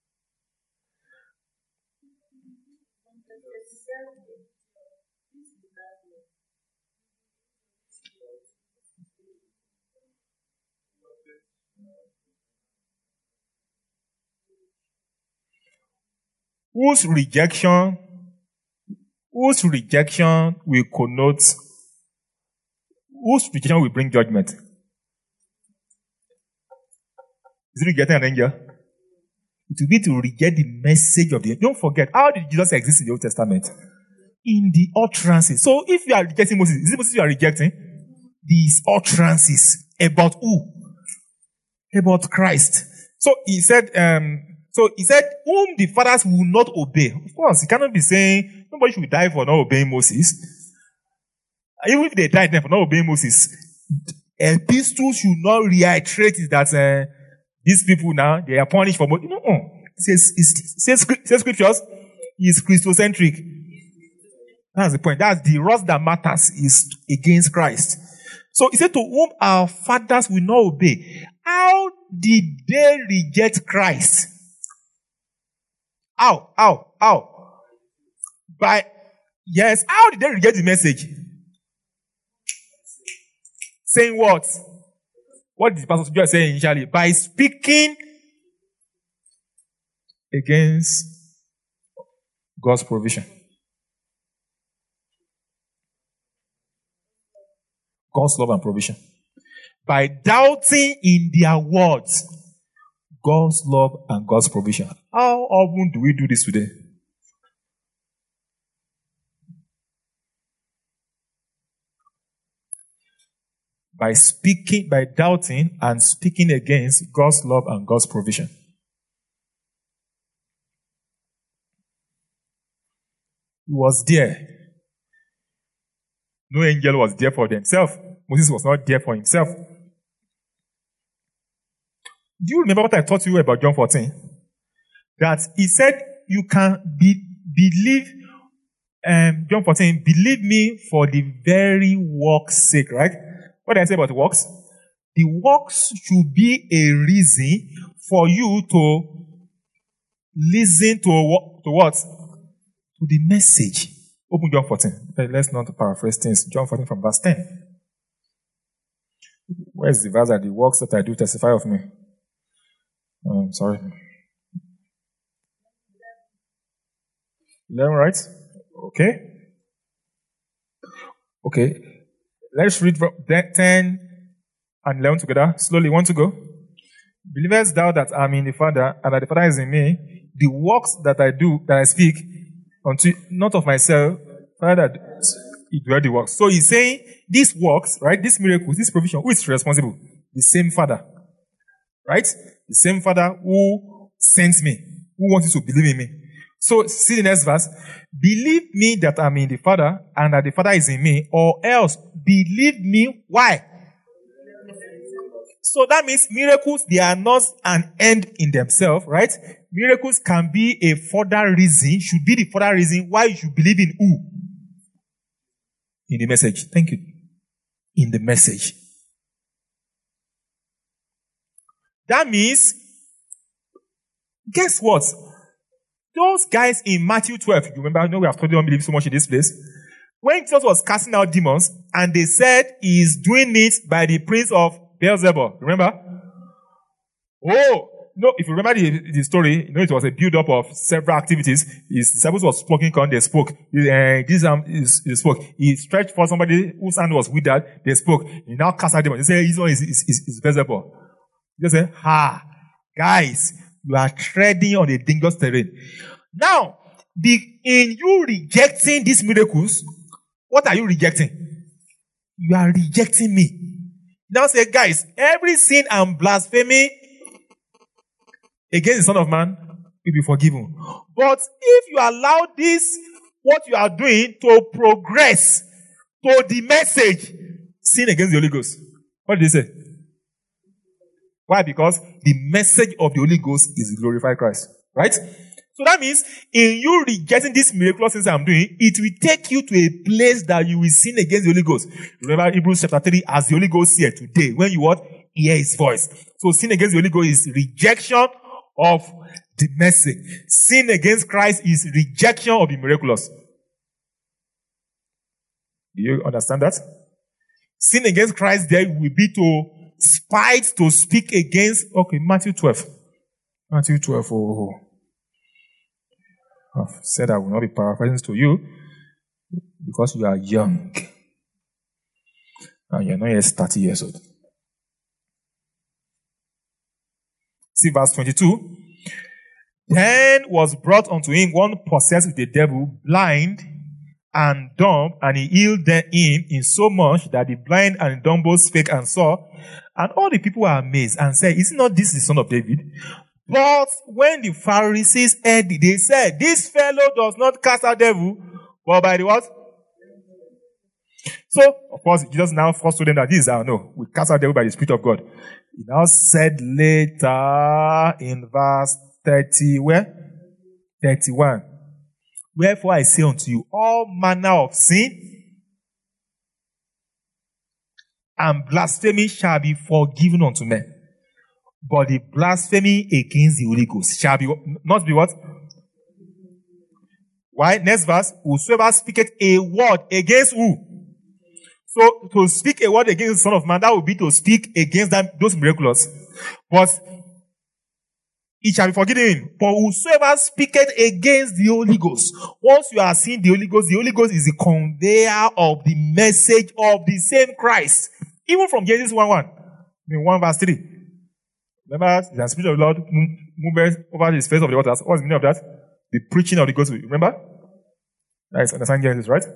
Whose rejection, whose rejection will connote, whose rejection will bring judgment? Is it rejecting an angel? It will be to reject the message of the angel. Don't forget, how did Jesus exist in the Old Testament? In the utterances. So if you are rejecting Moses, is it Moses you are rejecting? These utterances about who? About Christ. So he said, um, so he said, whom the fathers will not obey. Of course, he cannot be saying nobody should die for not obeying Moses. Even if they died for not obeying Moses, epistles should not reiterate is that uh, these people now they are punished for. No, no. It says, it says, it says scriptures is Christocentric. That's the point. That's the rust that matters is against Christ. So he said, to whom our fathers will not obey. How did they reject Christ? How? How? How? By, yes, how did they reject the message? Saying what? What did Pastor just say initially? By speaking against God's provision. God's love and provision. By doubting in their words, God's love and God's provision. How often do we do this today? By speaking, by doubting and speaking against God's love and God's provision. He was there. No angel was there for themselves. Moses was not there for himself. Do you remember what I taught you about John fourteen? That he said, you can be, believe, um, John fourteen, believe me for the very work's sake, right? What did I say about works? The works should be a reason for you to listen to, to what? To the message. Open John fourteen. Let's not paraphrase things. John fourteen from verse ten. Where's the verse that the works that I do testify of me? Um, sorry. eleven, right? Okay. Okay. Let's read from ten and eleven together. Slowly, want to go? Believest thou that I am in the Father, and that the Father is in me? The works that I do, that I speak, unto not of myself, Father, he dwell the works. So he's saying, these works, right? These miracles, this provision, who is responsible? The same Father. Right? The same Father who sent me, who wants you to believe in me. So, see the next verse. Believe me that I'm in the Father, and that the Father is in me, or else believe me. Why? So that means miracles, they are not an end in themselves, right? Miracles can be a further reason, should be the further reason why you should believe in who? In the message. Thank you. In the message. That means, guess what? Those guys in Matthew twelve, you remember, I know we have studied unbelief so much in this place. When Jesus was casting out demons, and they said he is doing it by the prince of Beelzebub. Remember? Oh, no, if you remember the, the story, you know, it was a build-up of several activities. His disciples were speaking, they spoke. Uh, this um, he spoke. He stretched for somebody whose hand was withered, they spoke. He now cast out demons. He said, his one is, is, is, is Beelzebub. He said, ha, guys, you are treading on a dangerous terrain. Now, the, in you rejecting these miracles, what are you rejecting? You are rejecting me. Now say, guys, every sin and blasphemy against the Son of Man will be forgiven. But if you allow this, what you are doing, to progress to the message, sin against the Holy Ghost. What did he say? Why? Because the message of the Holy Ghost is glorify Christ. Right? So that means, in you rejecting these miraculous things I'm doing, it will take you to a place that you will sin against the Holy Ghost. Remember Hebrews chapter three, as the Holy Ghost here today, when you what? Hear his voice. So sin against the Holy Ghost is rejection of the message. Sin against Christ is rejection of the miraculous. Do you understand that? Sin against Christ there will be to spite, to speak against. Okay, Matthew twelve. Matthew twelve. Oh, I've said I will not be paraphrasing to you because you are young and you're not yet thirty years old. See verse twenty-two. Then was brought unto him one possessed with the devil, blind and dumb, and he healed them him in so much that the blind and the dumb both spake and saw. And all the people were amazed and said, is not this the son of David? But when the Pharisees heard it, they said, this fellow does not cast out devil, but by the what? So, of course, Jesus now first told them that this is our no. We cast out devil by the Spirit of God. He now said later in verse thirty, where? thirty-one. Wherefore I say unto you, all manner of sin and blasphemy shall be forgiven unto men. But the blasphemy against the Holy Ghost shall be not be what? Why? Next verse. Whosoever speaketh a word against who? So to speak a word against the Son of Man, that would be to speak against them, those miraculous. But it shall be forgiven. But whosoever speaketh against the Holy Ghost, once you are seeing the Holy Ghost, the Holy Ghost is the conveyor of the message of the same Christ. Even from Genesis one one, in one verse three. Remember, the Spirit of the Lord moved over his face of the waters. What's the meaning of that? The preaching of the gospel. Remember? That is understand Genesis, right?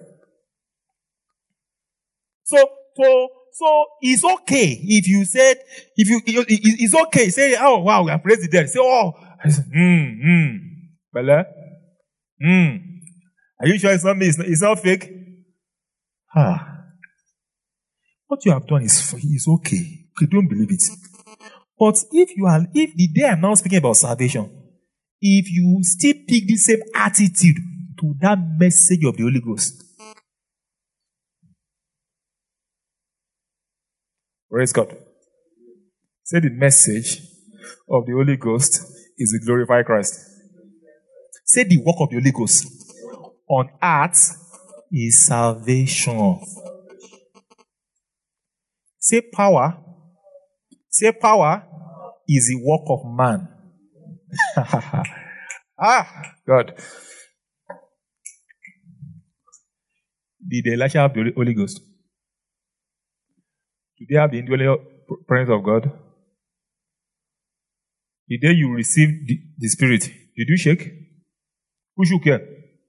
So, so, so it's okay if you said, if you, it's okay. Say, oh wow, we have praised the dead. Say, oh, hmm, hmm, Bella, hmm. Are you sure it's not me? It's not, it's not fake? Ah. What you have done is, is okay. Okay, don't believe it. But if you are, if the day I'm now speaking about salvation, if you still pick the same attitude to that message of the Holy Ghost, praise God. Say the message of the Holy Ghost is the glorified Christ. Say the work of the Holy Ghost on earth is salvation. Say power. Say power is the work of man. Ah, God. Did Elisha have the Holy Ghost? Did they have the indwelling presence of God? The day you received the, the Spirit, did you shake? Who shook here?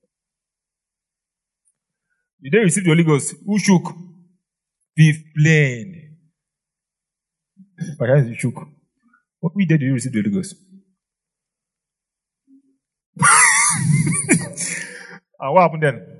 The day you received the Holy Ghost, who shook? Be plain. Perhaps you shook. What day did you receive the Holy Ghost? And what happened then?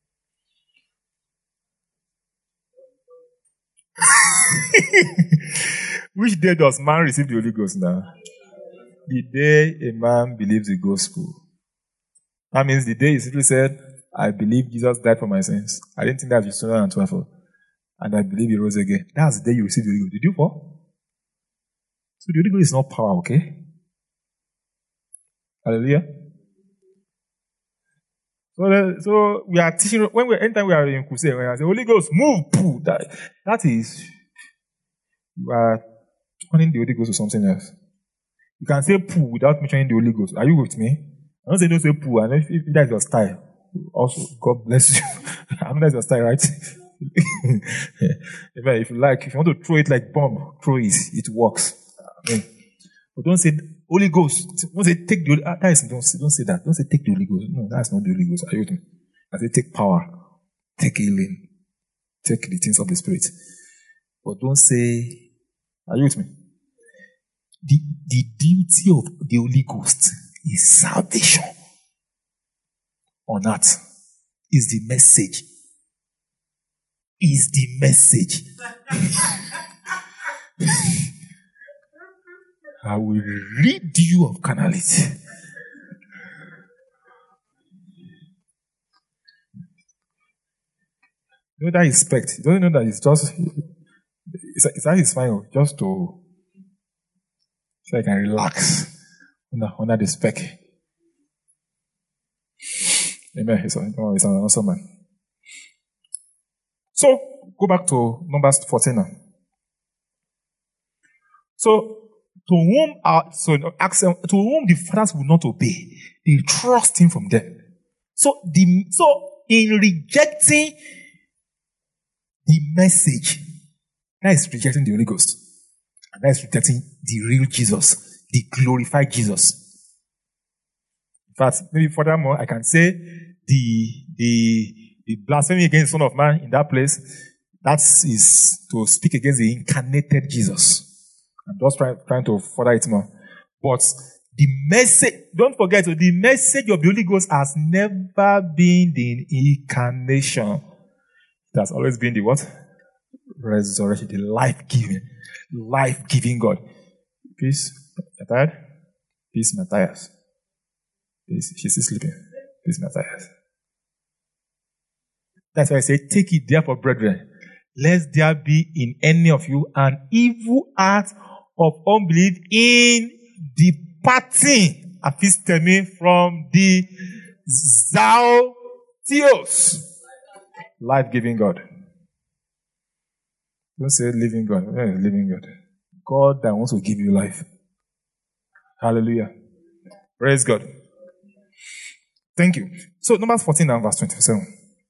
Which day does man receive the Holy Ghost now? The day a man believes the gospel. That means the day he simply said, I believe Jesus died for my sins. I didn't think that was two thousand twelve. And I believe he rose again. That's the day you receive the Holy Ghost. Did you fall? So the Holy Ghost is not power, okay? Hallelujah. So, the, so we are teaching, when we anytime we are in crusade, when I say, Holy Ghost, move, poo, that, that is, you are turning the Holy Ghost to something else. You can say poo without mentioning the Holy Ghost. Are you with me? I don't say don't say poo, and if, if that is your style, also, God bless you. I mean, that's your style, right? If you like, if you want to throw it like bomb, throw it. It works. I mean, but don't say Holy Ghost. Don't say take the Holy Ghost. That is, don't, say, don't say that. Don't say take the Holy Ghost. No, that's not the Holy Ghost. Are you with me? I say take power. Take healing. Take the things of the Spirit. But don't say, are you with me? The, the duty of the Holy Ghost is salvation on earth. Is the message. Is the message. I will rid you of carnality. You know that respect. You don't know that it's just, it's, it's that is fine, just to, so I can relax. under, under the speck. Amen. He's, an, he's an awesome man. So, go back to Numbers fourteen now. So, to whom are, so ask them, to whom the fathers will not obey, they trust him from them. So, the, so in rejecting the message, that is rejecting the Holy Ghost. And that is rejecting the real Jesus, the glorified Jesus. In fact, maybe furthermore, I can say the, the, the blasphemy against the Son of Man in that place, that is to speak against the incarnated Jesus. I'm just trying, trying to further it more. But the message, don't forget, the message of the Holy Ghost has never been the incarnation. It has always been the what? Resurrection, the life-giving, life-giving God. Peace, you're tired? Peace, Matthias. Peace, she's still sleeping. Peace, Matthias. That's why I say, take it therefore, brethren, lest there be in any of you an evil heart of unbelief in departing apistemi from the Zoutios. Life-giving God. Don't say living God. Yeah, living God. God that wants to give you life. Hallelujah. Praise God. Thank you. So, Numbers fourteen and verse twenty-seven.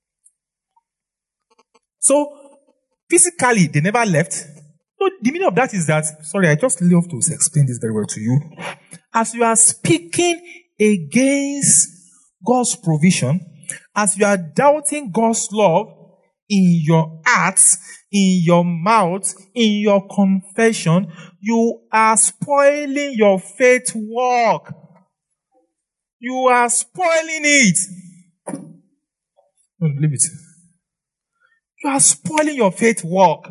So, physically, they never left. So, the meaning of that is that, sorry, I just love to explain this very well to you. As you are speaking against God's provision, as you are doubting God's love in your hearts, in your mouth, in your confession, you are spoiling your faith walk. You are spoiling it. Don't believe it. You are spoiling your faith walk.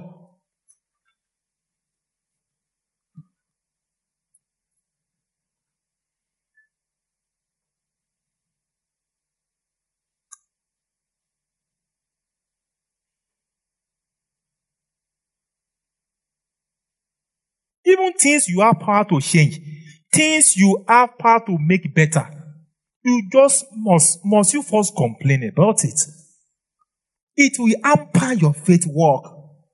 Even things you have power to change, things you have power to make better, you just must, must you first complain about it. It will hamper your faith walk.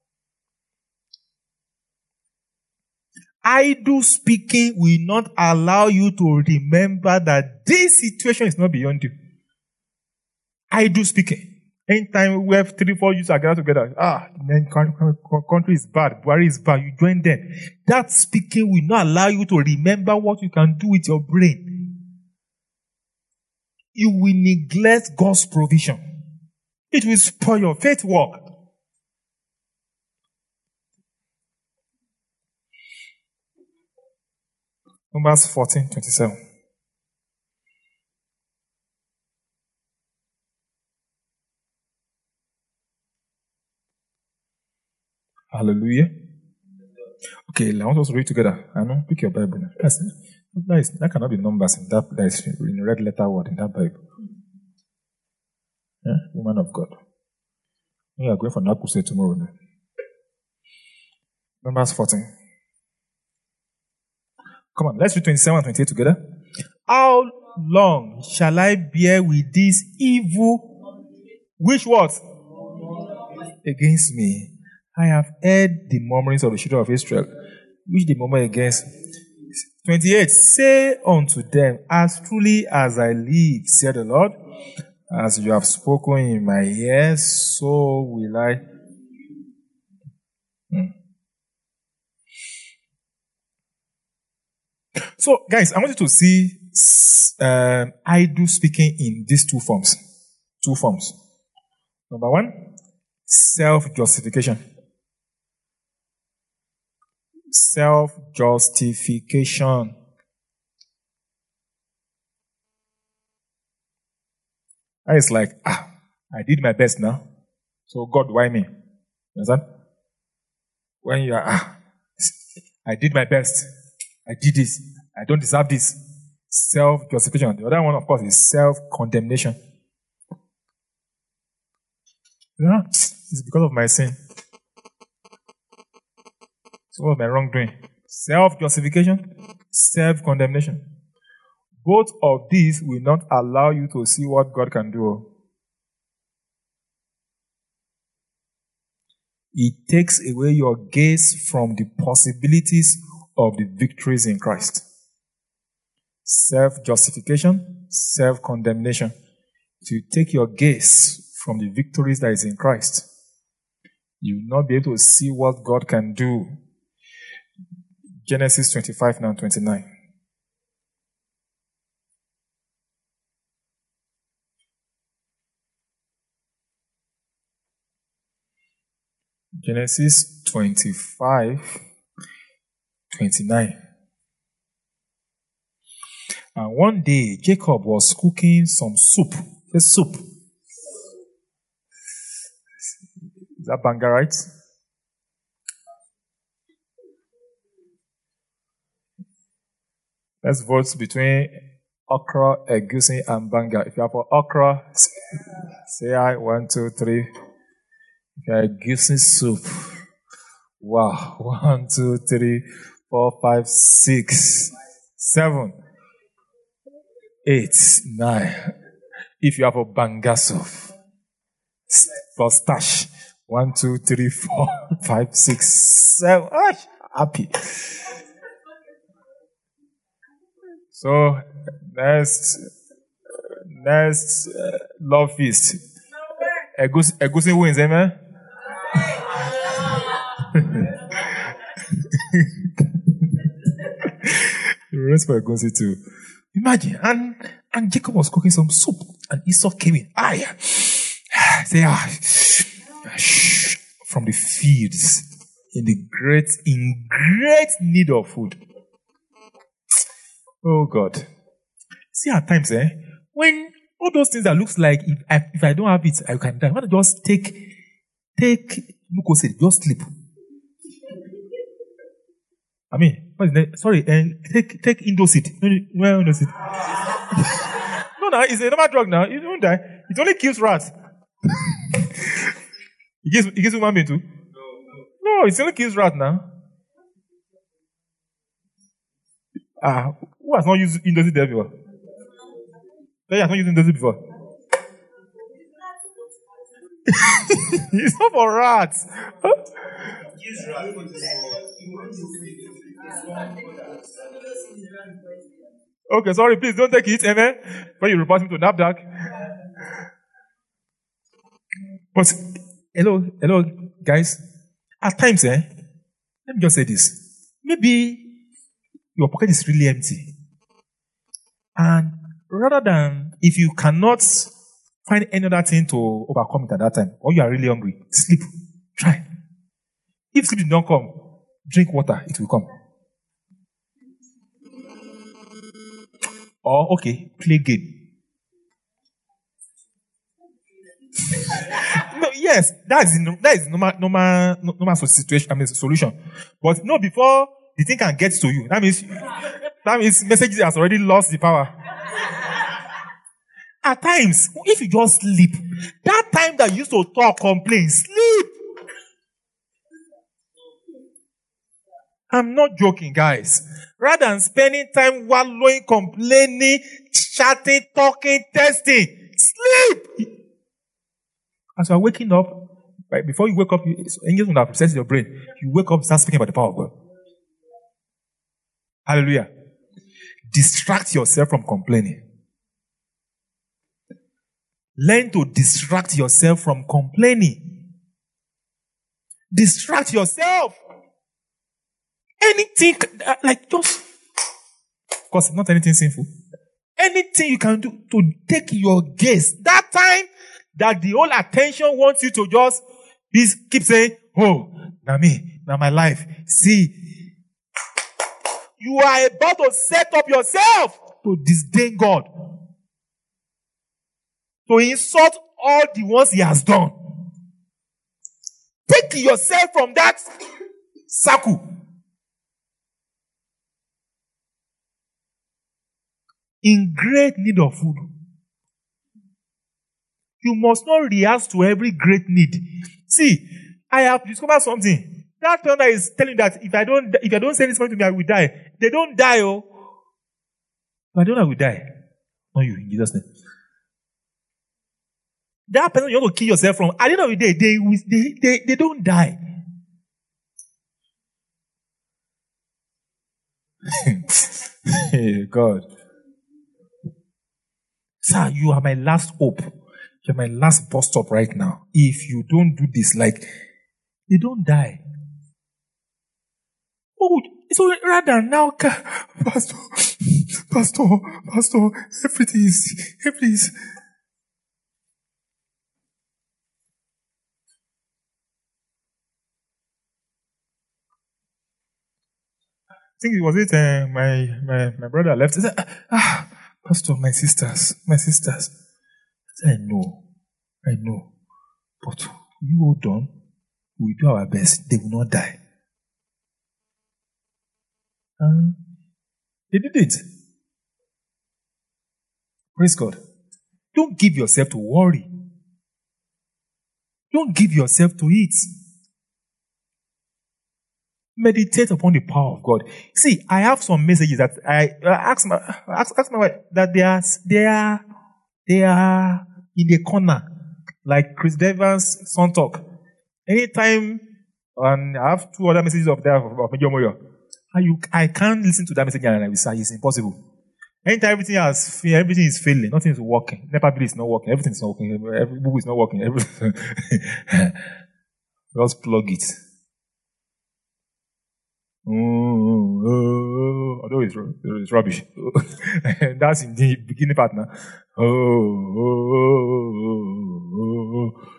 Idle speaking will not allow you to remember that this situation is not beyond you. Idle speaking. Anytime we have three, four youths are gathered together, ah, the country is bad, Buhari is bad, you join them. That speaking will not allow you to remember what you can do with your brain. You will neglect God's provision. It will spoil your faith walk. Numbers fourteen twenty-seven. Hallelujah. Okay, I want us to read together. I know. Pick your Bible now. That's, that, is, that cannot be numbers in that. That is in red letter word in that Bible. Yeah, woman of God. We are going for that crusade tomorrow now. Numbers fourteen. Come on, let's read twenty-seven and twenty-eight together. How long shall I bear with this evil? Which what? Against me. I have heard the murmurings of the children of Israel, which they murmur against. twenty-eight. Say unto them, as truly as I live, said the Lord, as you have spoken in my ears, so will I. Hmm. So, guys, I want you to see um, idle speaking in these two forms. Two forms. Number one, self-justification. Self-justification. That is like, ah, I did my best now. So, God, why me? You understand? When you are, ah, I did my best. I did this. I don't deserve this. Self-justification. The other one, of course, is self-condemnation. Yeah, it's because of my sin. It's all of my wrongdoing. Self-justification, self-condemnation. both of these will not allow you to see what God can do. It takes away your gaze from the possibilities of the victories in Christ. Self-justification, self-condemnation. To take your gaze from the victories that is in Christ, you will not be able to see what God can do. Genesis twenty-five, now twenty-nine. Genesis twenty-five, twenty-nine. And one day, Jacob was cooking some soup. Say soup. Is that banga right? Let's vote between okra, egusi, and banga. If you are for okra, say I. One, two, three. If you are egusi soup. Wow. One, two, three, four, five, six, seven, eight, nine. If you have a banga soup for stash. One, two, three, four, five, six, seven. Ah, happy. So, next, next uh, love feast. Egusi, Egusi wins, amen? Rest for Egusi too. Imagine, and, and Jacob was cooking some soup, and Esau came in. Ah, yeah. Say, ah, from the fields, in the great, in great need of food. Oh God. See, at times, eh, when all those things that looks like if I, if I don't have it, I can die. I want to just take, take, glucose, just sleep. I mean, what is that? Sorry, uh, take, take Indosit. Well, Indosit. No, no, it's a normal drug now. You don't die. It only kills rats. It gives, it gives human being too? No, no. No, it only kills rats now. Ah, who has not used Indosit there before? Who has not used Indosit before? It's not for rats. Okay, sorry, please don't take it, amen. When you report me to NAFDAC. But, hello, hello, guys. At times, eh, let me just say this. Maybe your pocket is really empty. And rather than, if you cannot find any other thing to overcome it at that time, or you are really hungry, sleep. Try. If sleep did not come, drink water, it will come. Or, okay, play game. No, yes, that is that is normal, normal, normal situation. I mean, solution. But no, before the thing can get to you, that means that means message has already lost the power. At times, if you just sleep, that time that you used to talk, complain, sleep. I'm not joking, guys. Rather than spending time wallowing, complaining, chatting, talking, testing, sleep. As you are waking up, right, before you wake up, you, angels will have processed your brain. You wake up, start speaking about the power of God. Hallelujah. Distract yourself from complaining. Learn to distract yourself from complaining. Distract yourself. Anything, like just, because not anything sinful. Anything you can do to take your gaze. That time that the whole attention wants you to just be, keep saying, oh, now me, now my life. See, you are about to set up yourself to disdain God. To insult all the ones he has done. Take yourself from that circle. In great need of food. You must not react to every great need. See, I have discovered something. That person that is telling that if I don't, if I don't send this money to me, I will die. They don't die, oh. But I don't know I will die. Not you, in Jesus' name. That person you want to kill yourself from, at the end of the day, they, they, they, they don't die. Hey, God. Sir, you are my last hope. You're my last bus stop right now. If you don't do this, like, they don't die. Oh, so rather now, Pastor, Pastor, Pastor, everything is, everything is. I think it was it, uh, my, my, my brother left. He said, ah, Pastor, my sisters, my sisters. I said, I know, I know. But you hold on. We do our best. They will not die. Um, they did it. Praise God. Don't give yourself to worry. Don't give yourself to it. Meditate upon the power of God. See, I have some messages that I uh, ask my ask, ask my wife that they are they are they are in the corner, like Chris Devans' Son Talk. Anytime, and I have two other messages of that of Major Moyo. You, I can't listen to that message and I will say it's impossible. Anytime everything has everything is failing, nothing is working. Nepa bill is not working. Everything is not working. Every book is not working. Everything. Just plug it. Oh, oh, although it's, it's rubbish. That's in the beginning part now. Oh, oh, oh, oh.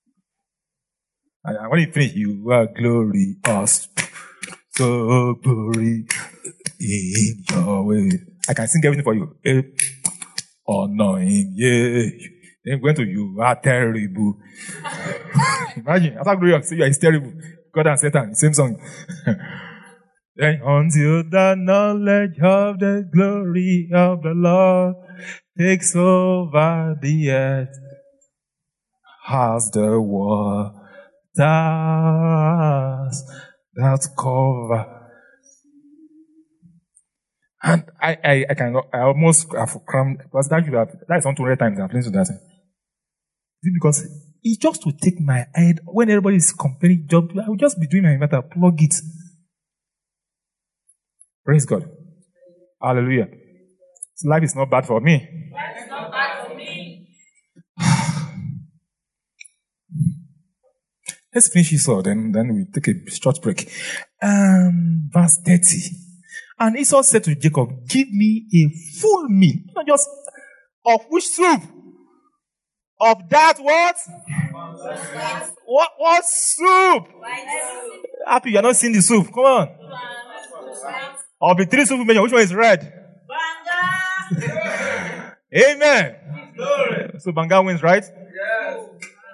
And when you finish, you are glorious. So glory in your way. I can sing everything for you. Eh, annoying, yeah. Then going to you are terrible. Imagine, after glorious, say you are terrible. God and Satan, same song. Then until the knowledge of the glory of the Lord takes over the earth, as the waters that cover. And I, I, I can, I almost have crammed, because that, that is on two hundred times I've listened to that. Is it because it's just to take my head, when everybody is complaining, job, I will just be doing my matter, plug it. Praise God. Hallelujah. So life is not bad for me. Life is not bad for me. Let's finish this all, then, then we take a short break. Um, verse thirty. And Esau said to Jacob, give me a full meal. Not just of which soup? Of that what? What, what soup? Happy you are not seeing the soup. Come on. Of the three soup, which one is red? Banga. Amen. So Banga wins, right? Yes.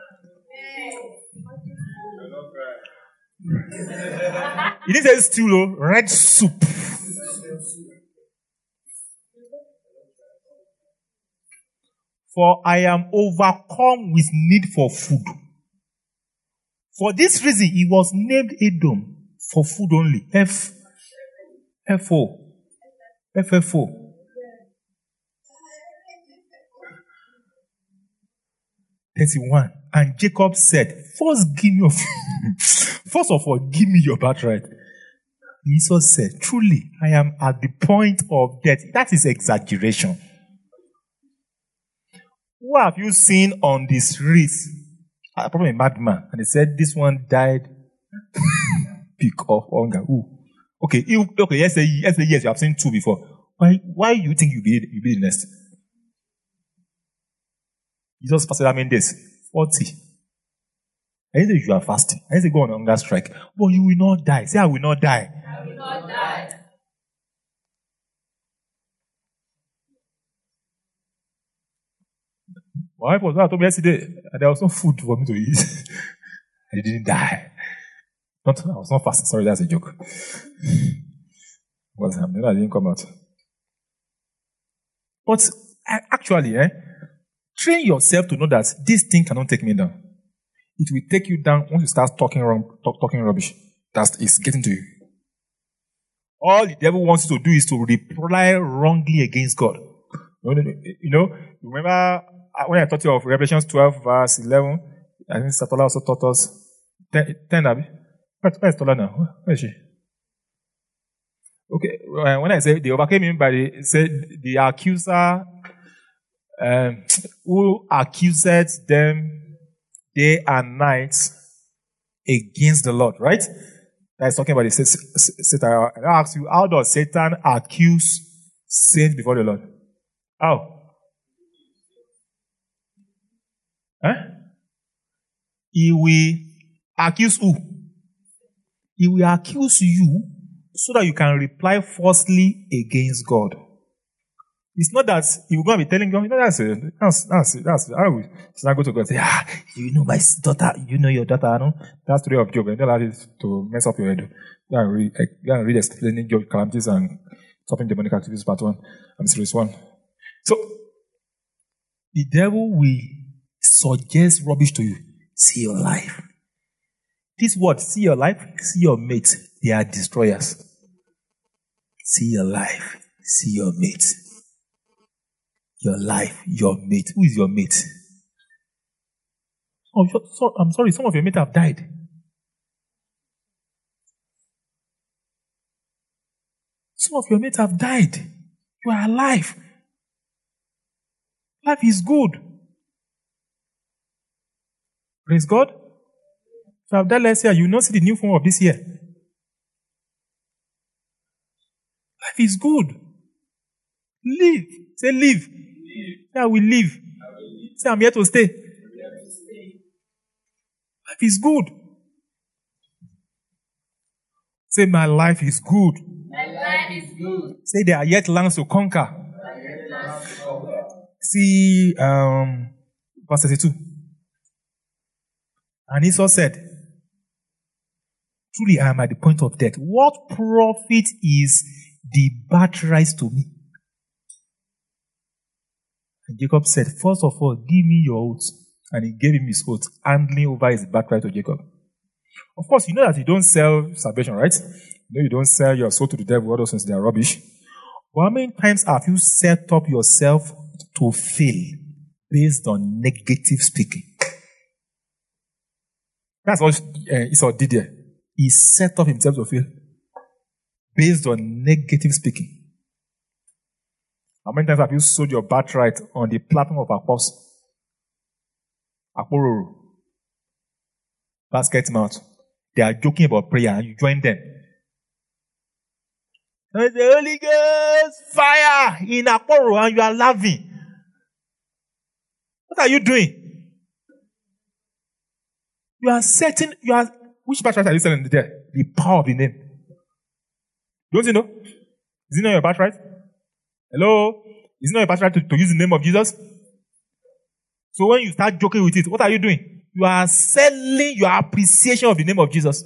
It didn't say stew, though. Red soup. For I am overcome with need for food. For this reason, he was named Edom, for food only. F. F O. F F O. thirty-one. And Jacob said, First give me your First of all, give me your birthright. Esau said, Truly, I am at the point of death. That is exaggeration. Who have you seen on the streets? Uh, probably a madman. And they said, this one died because of hunger. Ooh. Okay, you, okay, yes, yes, yes, you have seen two before. Why, why do you think you'll be, you'll be the next? Jesus fasted how many days? forty. I didn't say you are fasting. I didn't say go on hunger strike. But you will not die. Say, I will not die. I will not die. My wife was told me yesterday, and there was no food for me to eat. I didn't die. Not, I was not fasting. Sorry, that's a joke. Because um, I didn't come out. But actually, eh, train yourself to know that this thing cannot take me down. It will take you down once you start talking wrong, talk, talking rubbish. That's it's getting to you. All the devil wants you to do is to reply wrongly against God. You know, remember when I taught you of Revelation twelve, verse eleven, I think Satola also taught us ten, ten Abby. Where's Tola now? Where is she? Okay, when I say they overcame him by the, say the accuser um, who accused them day and night against the Lord, right? That's talking about the Satan. I ask you, how does Satan accuse saints before the Lord? How? Huh? He will accuse who? He will accuse you so that you can reply falsely against God. It's not that he will go and be telling God, you know, that's it. That's, that's it. That's it. I will not go to God and say, ah, you know my daughter, you know your daughter, I know. That's the story of Job. And don't allow it to mess up your head. Go and read, go and read explaining Job calamities and stopping demonic activities, part one. I'm serious one. So, the devil will suggest rubbish to you. See your life. This word, see your life, see your mate, they are destroyers. See your life, see your mate. Your life, your mate. Who is your mate? Oh, so, I'm sorry, some of your mates have died. Some of your mates have died. You are alive. Life is good. Praise God. If you have died last year, you will not see the new form of this year. Life is good. Live. Say live. Say I will live. Say I'm here to stay. Life is good. Say my life is good. My life is good. Say there are yet lands to conquer. See um, verse thirty-two. And Esau said, truly I am at the point of death. What profit is the birthright to me? And Jacob said, first of all, give me your oath. And he gave him his oath, handing over his birthright to Jacob. Of course, you know that you don't sell salvation, right? You know you don't sell your soul to the devil, all those things, they are rubbish. But how many times have you set up yourself to fail based on negative speaking? That's what uh, Esau did there. He set up himself to fail based on negative speaking. How many times have you sold your birthright on the platform of Apostle? Apororo. Basket mouth. They are joking about prayer and you join them. There's the Holy Ghost fire in Aporo and you are laughing. What are you doing? You are setting, you are, which birthright are you selling there? The power of the name. Don't you know? Is it not your birthright? Hello? Is it not your birthright to, to use the name of Jesus? So when you start joking with it, what are you doing? You are selling your appreciation of the name of Jesus.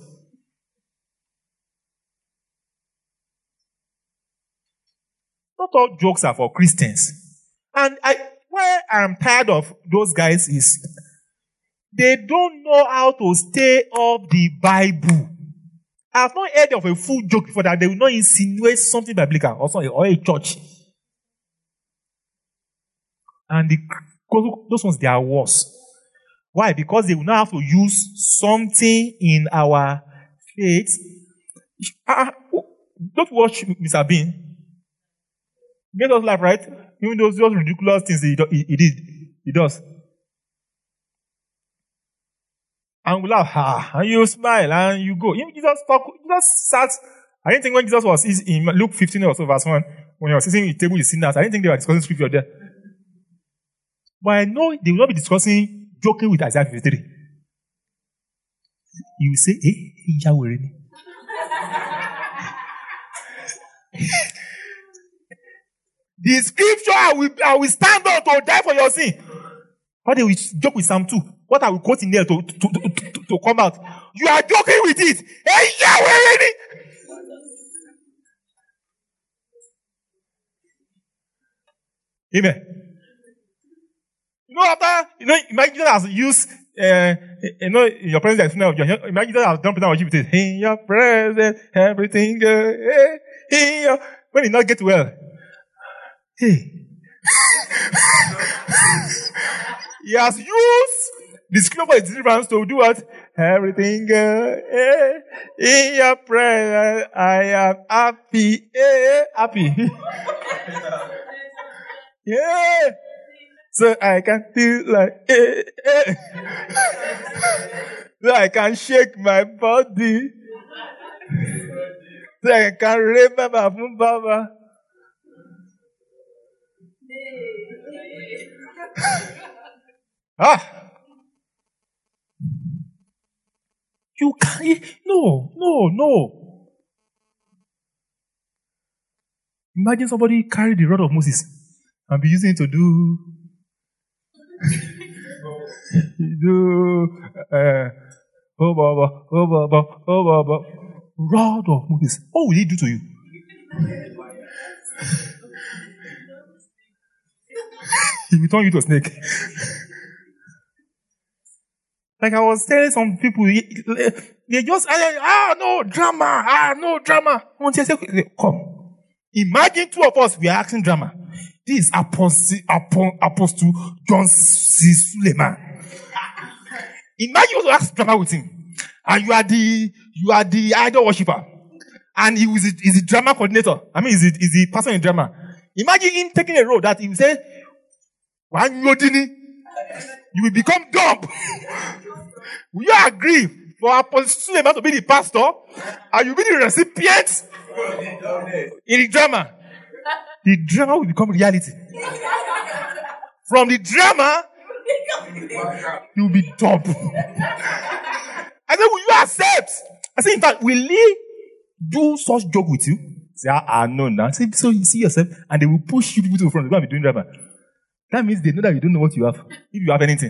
Not all jokes are for Christians. And I, where I'm tired of those guys is they don't know how to stay up the Bible. I've not heard of a full joke before that they will not insinuate something biblical or something, or a church. And the, those ones, they are worse. Why? Because they will now have to use something in our faith. Uh, don't watch Mister Bean. He made us laugh, right? Even those just ridiculous things he, he, he did. He does. And we laugh, ah, and you smile, and you go. Even Jesus talk, Jesus sat. I didn't think when Jesus was in Luke fifteen or so, verse one, when he was sitting at the table with sinners, I didn't think they were discussing scripture there. But I know they will not be discussing, joking with Isaiah fifty-three. You will say, eh, Yahweh. The scripture I will, I will stand up to die for your sin. How they will joke with Psalm two. What I will quote in there to, to, to, to, to come out. You are joking with it. Hey, Yahweh! Amen. You know, after, you know, imagine Jesus has used, uh, you know, in your presence, imagine Jesus has done prayer worship with it. In your presence, everything, uh, hey. in your, when he not get well. Hey. He has used the scripture for his deliverance to do what? Everything uh, eh, in your presence, I am happy. Eh, happy. Yeah. So I can feel like, eh, eh. So I can shake my body. So I can remember from Baba. Ah. You can't, no, no, no. Imagine somebody carry the rod of Moses and be using it to do, do, uh, oh, Baba, oh, Baba, oh, Baba. Rod of Moses. What will he do to you? He will turn you to a snake. Like I was telling some people, they just, ah, no drama, ah, no drama. Until I say, come. Imagine two of us, we are asking drama. This is Apostle, Apostle John C. Suleiman. Imagine you also ask drama with him. And you are the, you are the idol worshipper. And he is the, the drama coordinator. I mean, he's the, he's the person in drama. Imagine him taking a role that he will say, you will become dumb. Will you agree for Apostle Suleiman to be the pastor and you be the recipient in the drama? The drama will become reality. From the drama, you will be dumb. I said, will you accept? I said, in fact, will he do such joke with you? Say, ah, no, no. I said, so you see yourself, and they will push you people to the front. They're going to be doing drama. That means they know that you don't know what you have. If you have anything.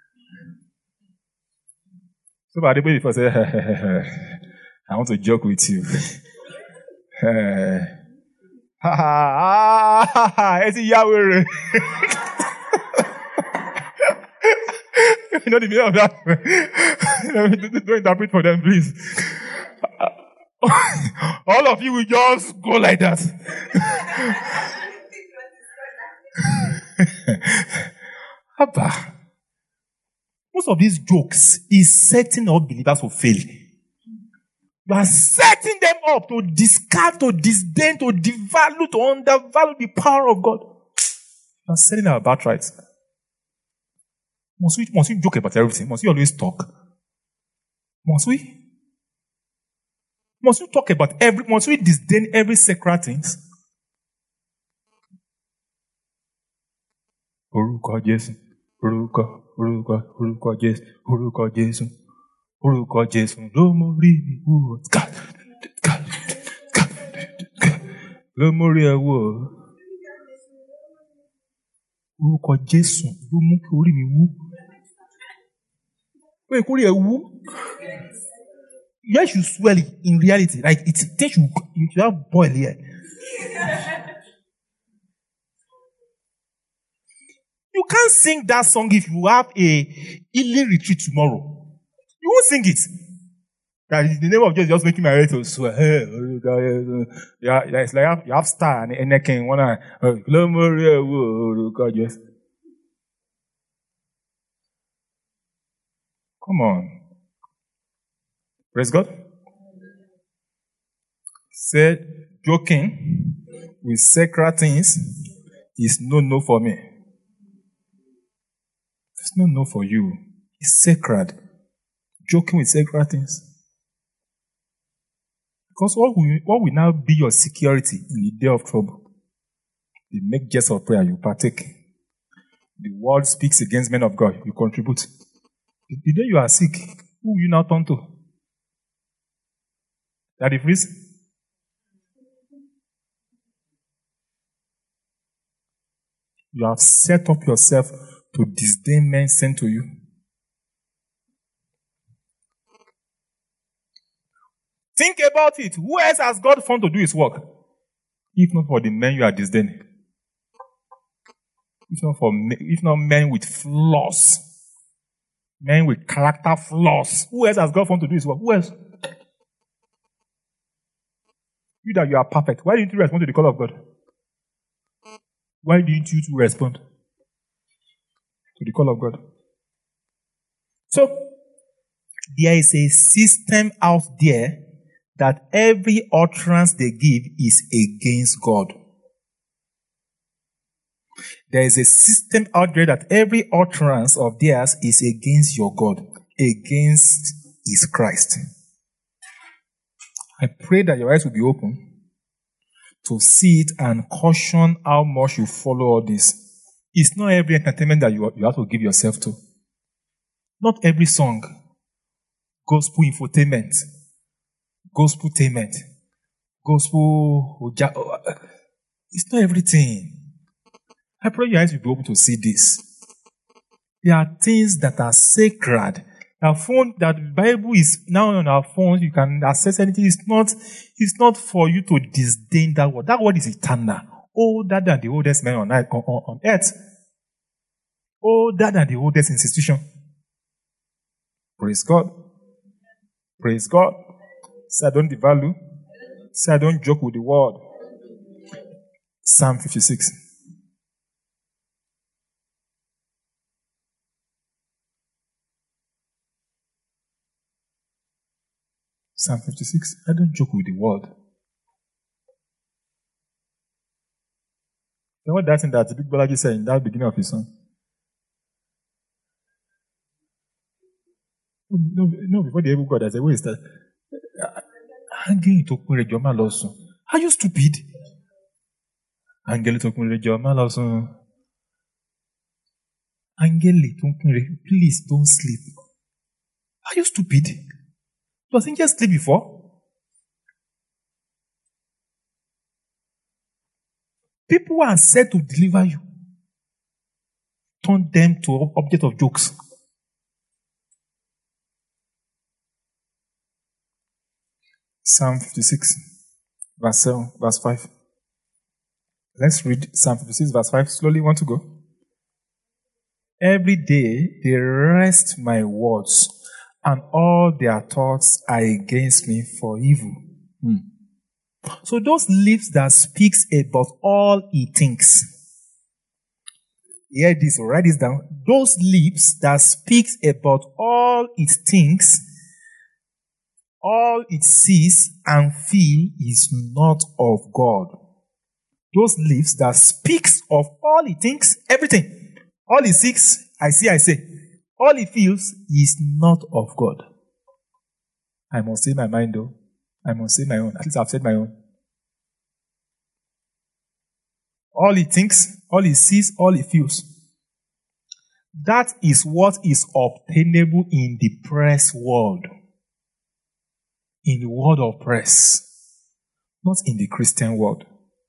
So, but the baby first say, I want to joke with you. Ha ha ha ha. It's Yahweh. You know the meaning of that? Don't interpret for them, please. All of you will just go like that. Abba. Most of these jokes is setting up believers for fail. You are setting them up to discard, to disdain, to devalue, to undervalue the power of God. You are setting our birthright. Must we, must we joke about everything? Must we always talk? Must we? Must we talk about every, must we disdain every sacred things? Orúkọ Jésù, orúkọ, orúkọ, orúkọ Jésù, orúkọ Jésù, orúkọ Jésù, ló mórí mi wú. Ló mórí ẹ wú. Orúkọ Jésù ló mú kí orí mi wú. Wait, kórí ẹ wú. Yes, you swell it in reality. Like it takes you, you should have boil here. You can't sing that song if you have a healing retreat tomorrow. You won't sing it. That is the name of Jesus just making my head to swear. Yeah, it's like you have star and a king. One eye. Come on. Praise God. Said, joking with sacred things is no no for me. It's no no for you. It's sacred. Joking with sacred things. Because what will, what will now be your security in the day of trouble? You make jest of prayer, you partake. The world speaks against men of God, you contribute. The day you are sick, who will you now turn to? Daddy, please. You have set up yourself to disdain men sent to you. Think about it. Who else has God found to do his work? If not for the men you are disdaining. If not for if not men with flaws. Men with character flaws. Who else has God found to do his work? Who else? You that you are perfect. Why didn't you respond to the call of God? Why didn't you two respond to the call of God? So, there is a system out there that every utterance they give is against God. There is a system out there that every utterance of theirs is against your God, against His Christ. I pray that your eyes will be open to see it and caution how much you follow all this. It's not every entertainment that you, you have to give yourself to. Not every song. Gospel infotainment. Gospeltainment. Gospel. It's not everything. I pray your eyes will be able to see this. There are things that are sacred. Our phone, that the Bible is now on our phones, you can access anything. It's not, it's not for you to disdain that word. That word is eternal. Older than the oldest man on, on, on earth. Older than the oldest institution. Praise God. Praise God. Say, I don't devalue. Say, I don't joke with the word. Psalm fifty-six. Psalm fifty-six. I don't joke with the word. You know what that thing that the Big Balaji said in that beginning of his song? No, no, before the able God, I said, where is that? Hanging to Joma Lawson. Are you stupid? Angeli to Joma Lawson. Angeli to please don't sleep. Are you stupid? Wasn't just sleep before? People are set to deliver you. Turn them to object of jokes. Psalm fifty-six, verse seven, verse five. Let's read Psalm fifty-six, verse five. Slowly, want to go? Every day they wrest my words, and all their thoughts are against me for evil. Hmm. So those lips that speaks about all he thinks. Hear this, write this down. Those lips that speaks about all it thinks, all it sees and feel is not of God. Those lips that speaks of all he thinks, everything, all he seeks, I see, I say, all he feels is not of God. I must say my mind though. I must say my own. At least I've said my own. All he thinks, all he sees, all he feels. That is what is obtainable in the press world. In the world of press. Not in the Christian world.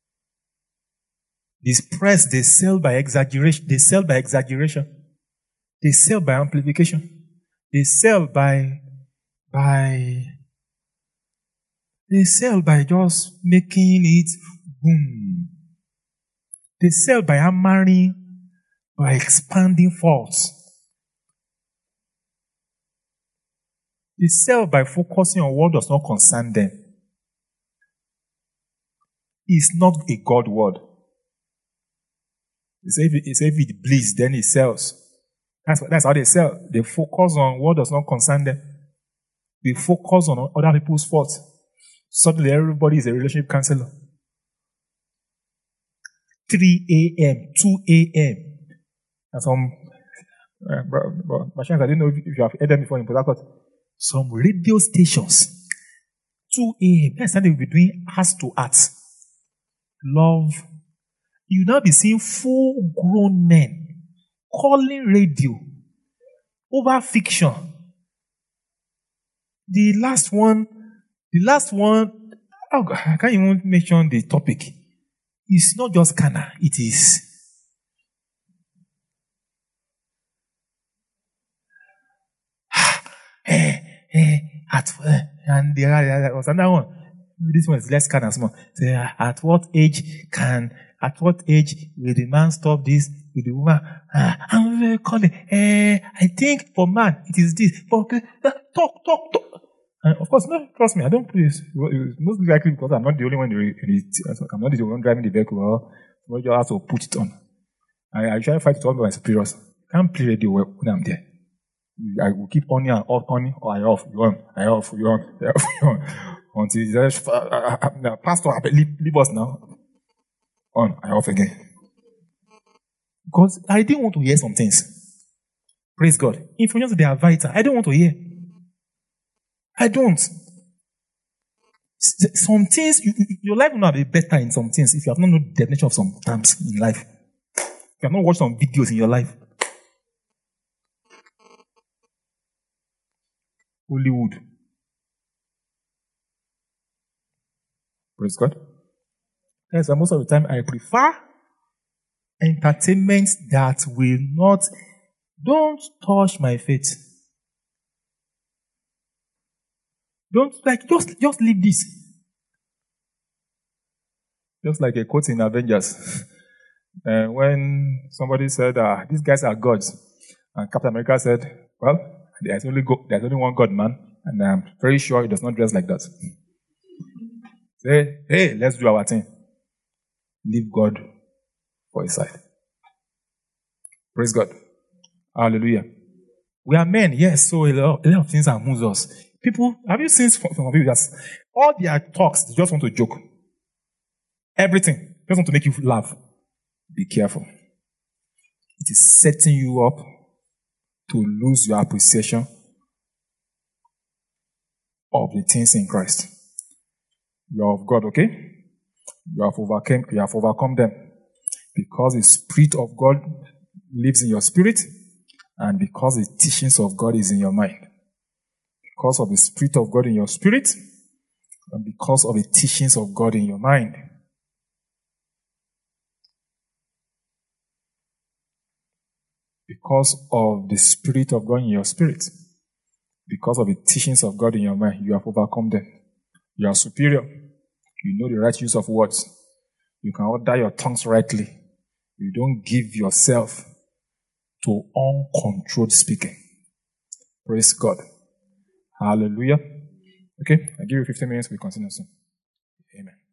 This press, they sell by exaggeration. They sell by exaggeration. They sell by amplification. They sell by, by, they sell by just making it boom. They sell by hammering, by expanding faults. They sell by focusing on what does not concern them. It's not a God word. It's if it, it's if it bleeds, then it sells. That's, that's how they sell. They focus on what does not concern them. They focus on other people's faults. Suddenly everybody is a relationship counselor. three a.m., two a.m. And some, uh, bro, bro, my chance, I didn't know if, if you have heard them before in Port Harcourt. Some radio stations, two a.m. That's how they will be doing heart to heart. Love. You now be seeing full grown men calling radio over fiction. The last one, the last one, oh God, I can't even mention the topic. It's not just Cana, it is. eh, eh, at, eh, and the other was another one. This one is less Cana, small. Say, at what age can, at what age will the man stop this with the woman? Uh, I'm very calling. Eh, I think for man it is this. But uh, talk, talk, talk. And of course, no, trust me, I don't put this. It's most likely because I'm not the only one. In the, I'm not the one driving the vehicle. Or somebody just has to put it on. I, I try to fight with all my superiors. I can't play radio when I'm there. I will keep on and off, on, or I off, you on, I off, you on, I off, you on. Until he says, uh, uh, uh, Pastor, leave, leave us now. On, I off again. Because I didn't want to hear some things. Praise God. Information they are vital. I don't want to hear. I don't. Some things, you, your life will not be better in some things if you have not known the definition of some terms in life. If you have not watched some videos in your life. Hollywood. Praise God. Yes, and most of the time I prefer entertainment that will not, don't touch my faith. Don't, like, just, just leave this. Just like a quote in Avengers. uh, when somebody said, uh, these guys are gods. And Captain America said, well, there's only, go- there's only one God, man. And I'm very sure he does not dress like that. Say, hey, let's do our thing. Leave God for his side. Praise God. Hallelujah. We are men, yes, so a lot, a lot of things are moves us. People, have you seen some people just, all their talks, they just want to joke. Everything, just want to make you laugh. Be careful. It is setting you up to lose your appreciation of the things in Christ. You are of God, okay? You have overcome, you have overcome them. Because the Spirit of God lives in your spirit, and because the teachings of God is in your mind. Because of the Spirit of God in your spirit, and because of the teachings of God in your mind. Because of the Spirit of God in your spirit, because of the teachings of God in your mind, you have overcome them. You are superior. You know the right use of words. You can order your tongues rightly. You don't give yourself to uncontrolled speaking. Praise God. Hallelujah. Okay, I'll give you fifteen minutes. We continue soon. Amen.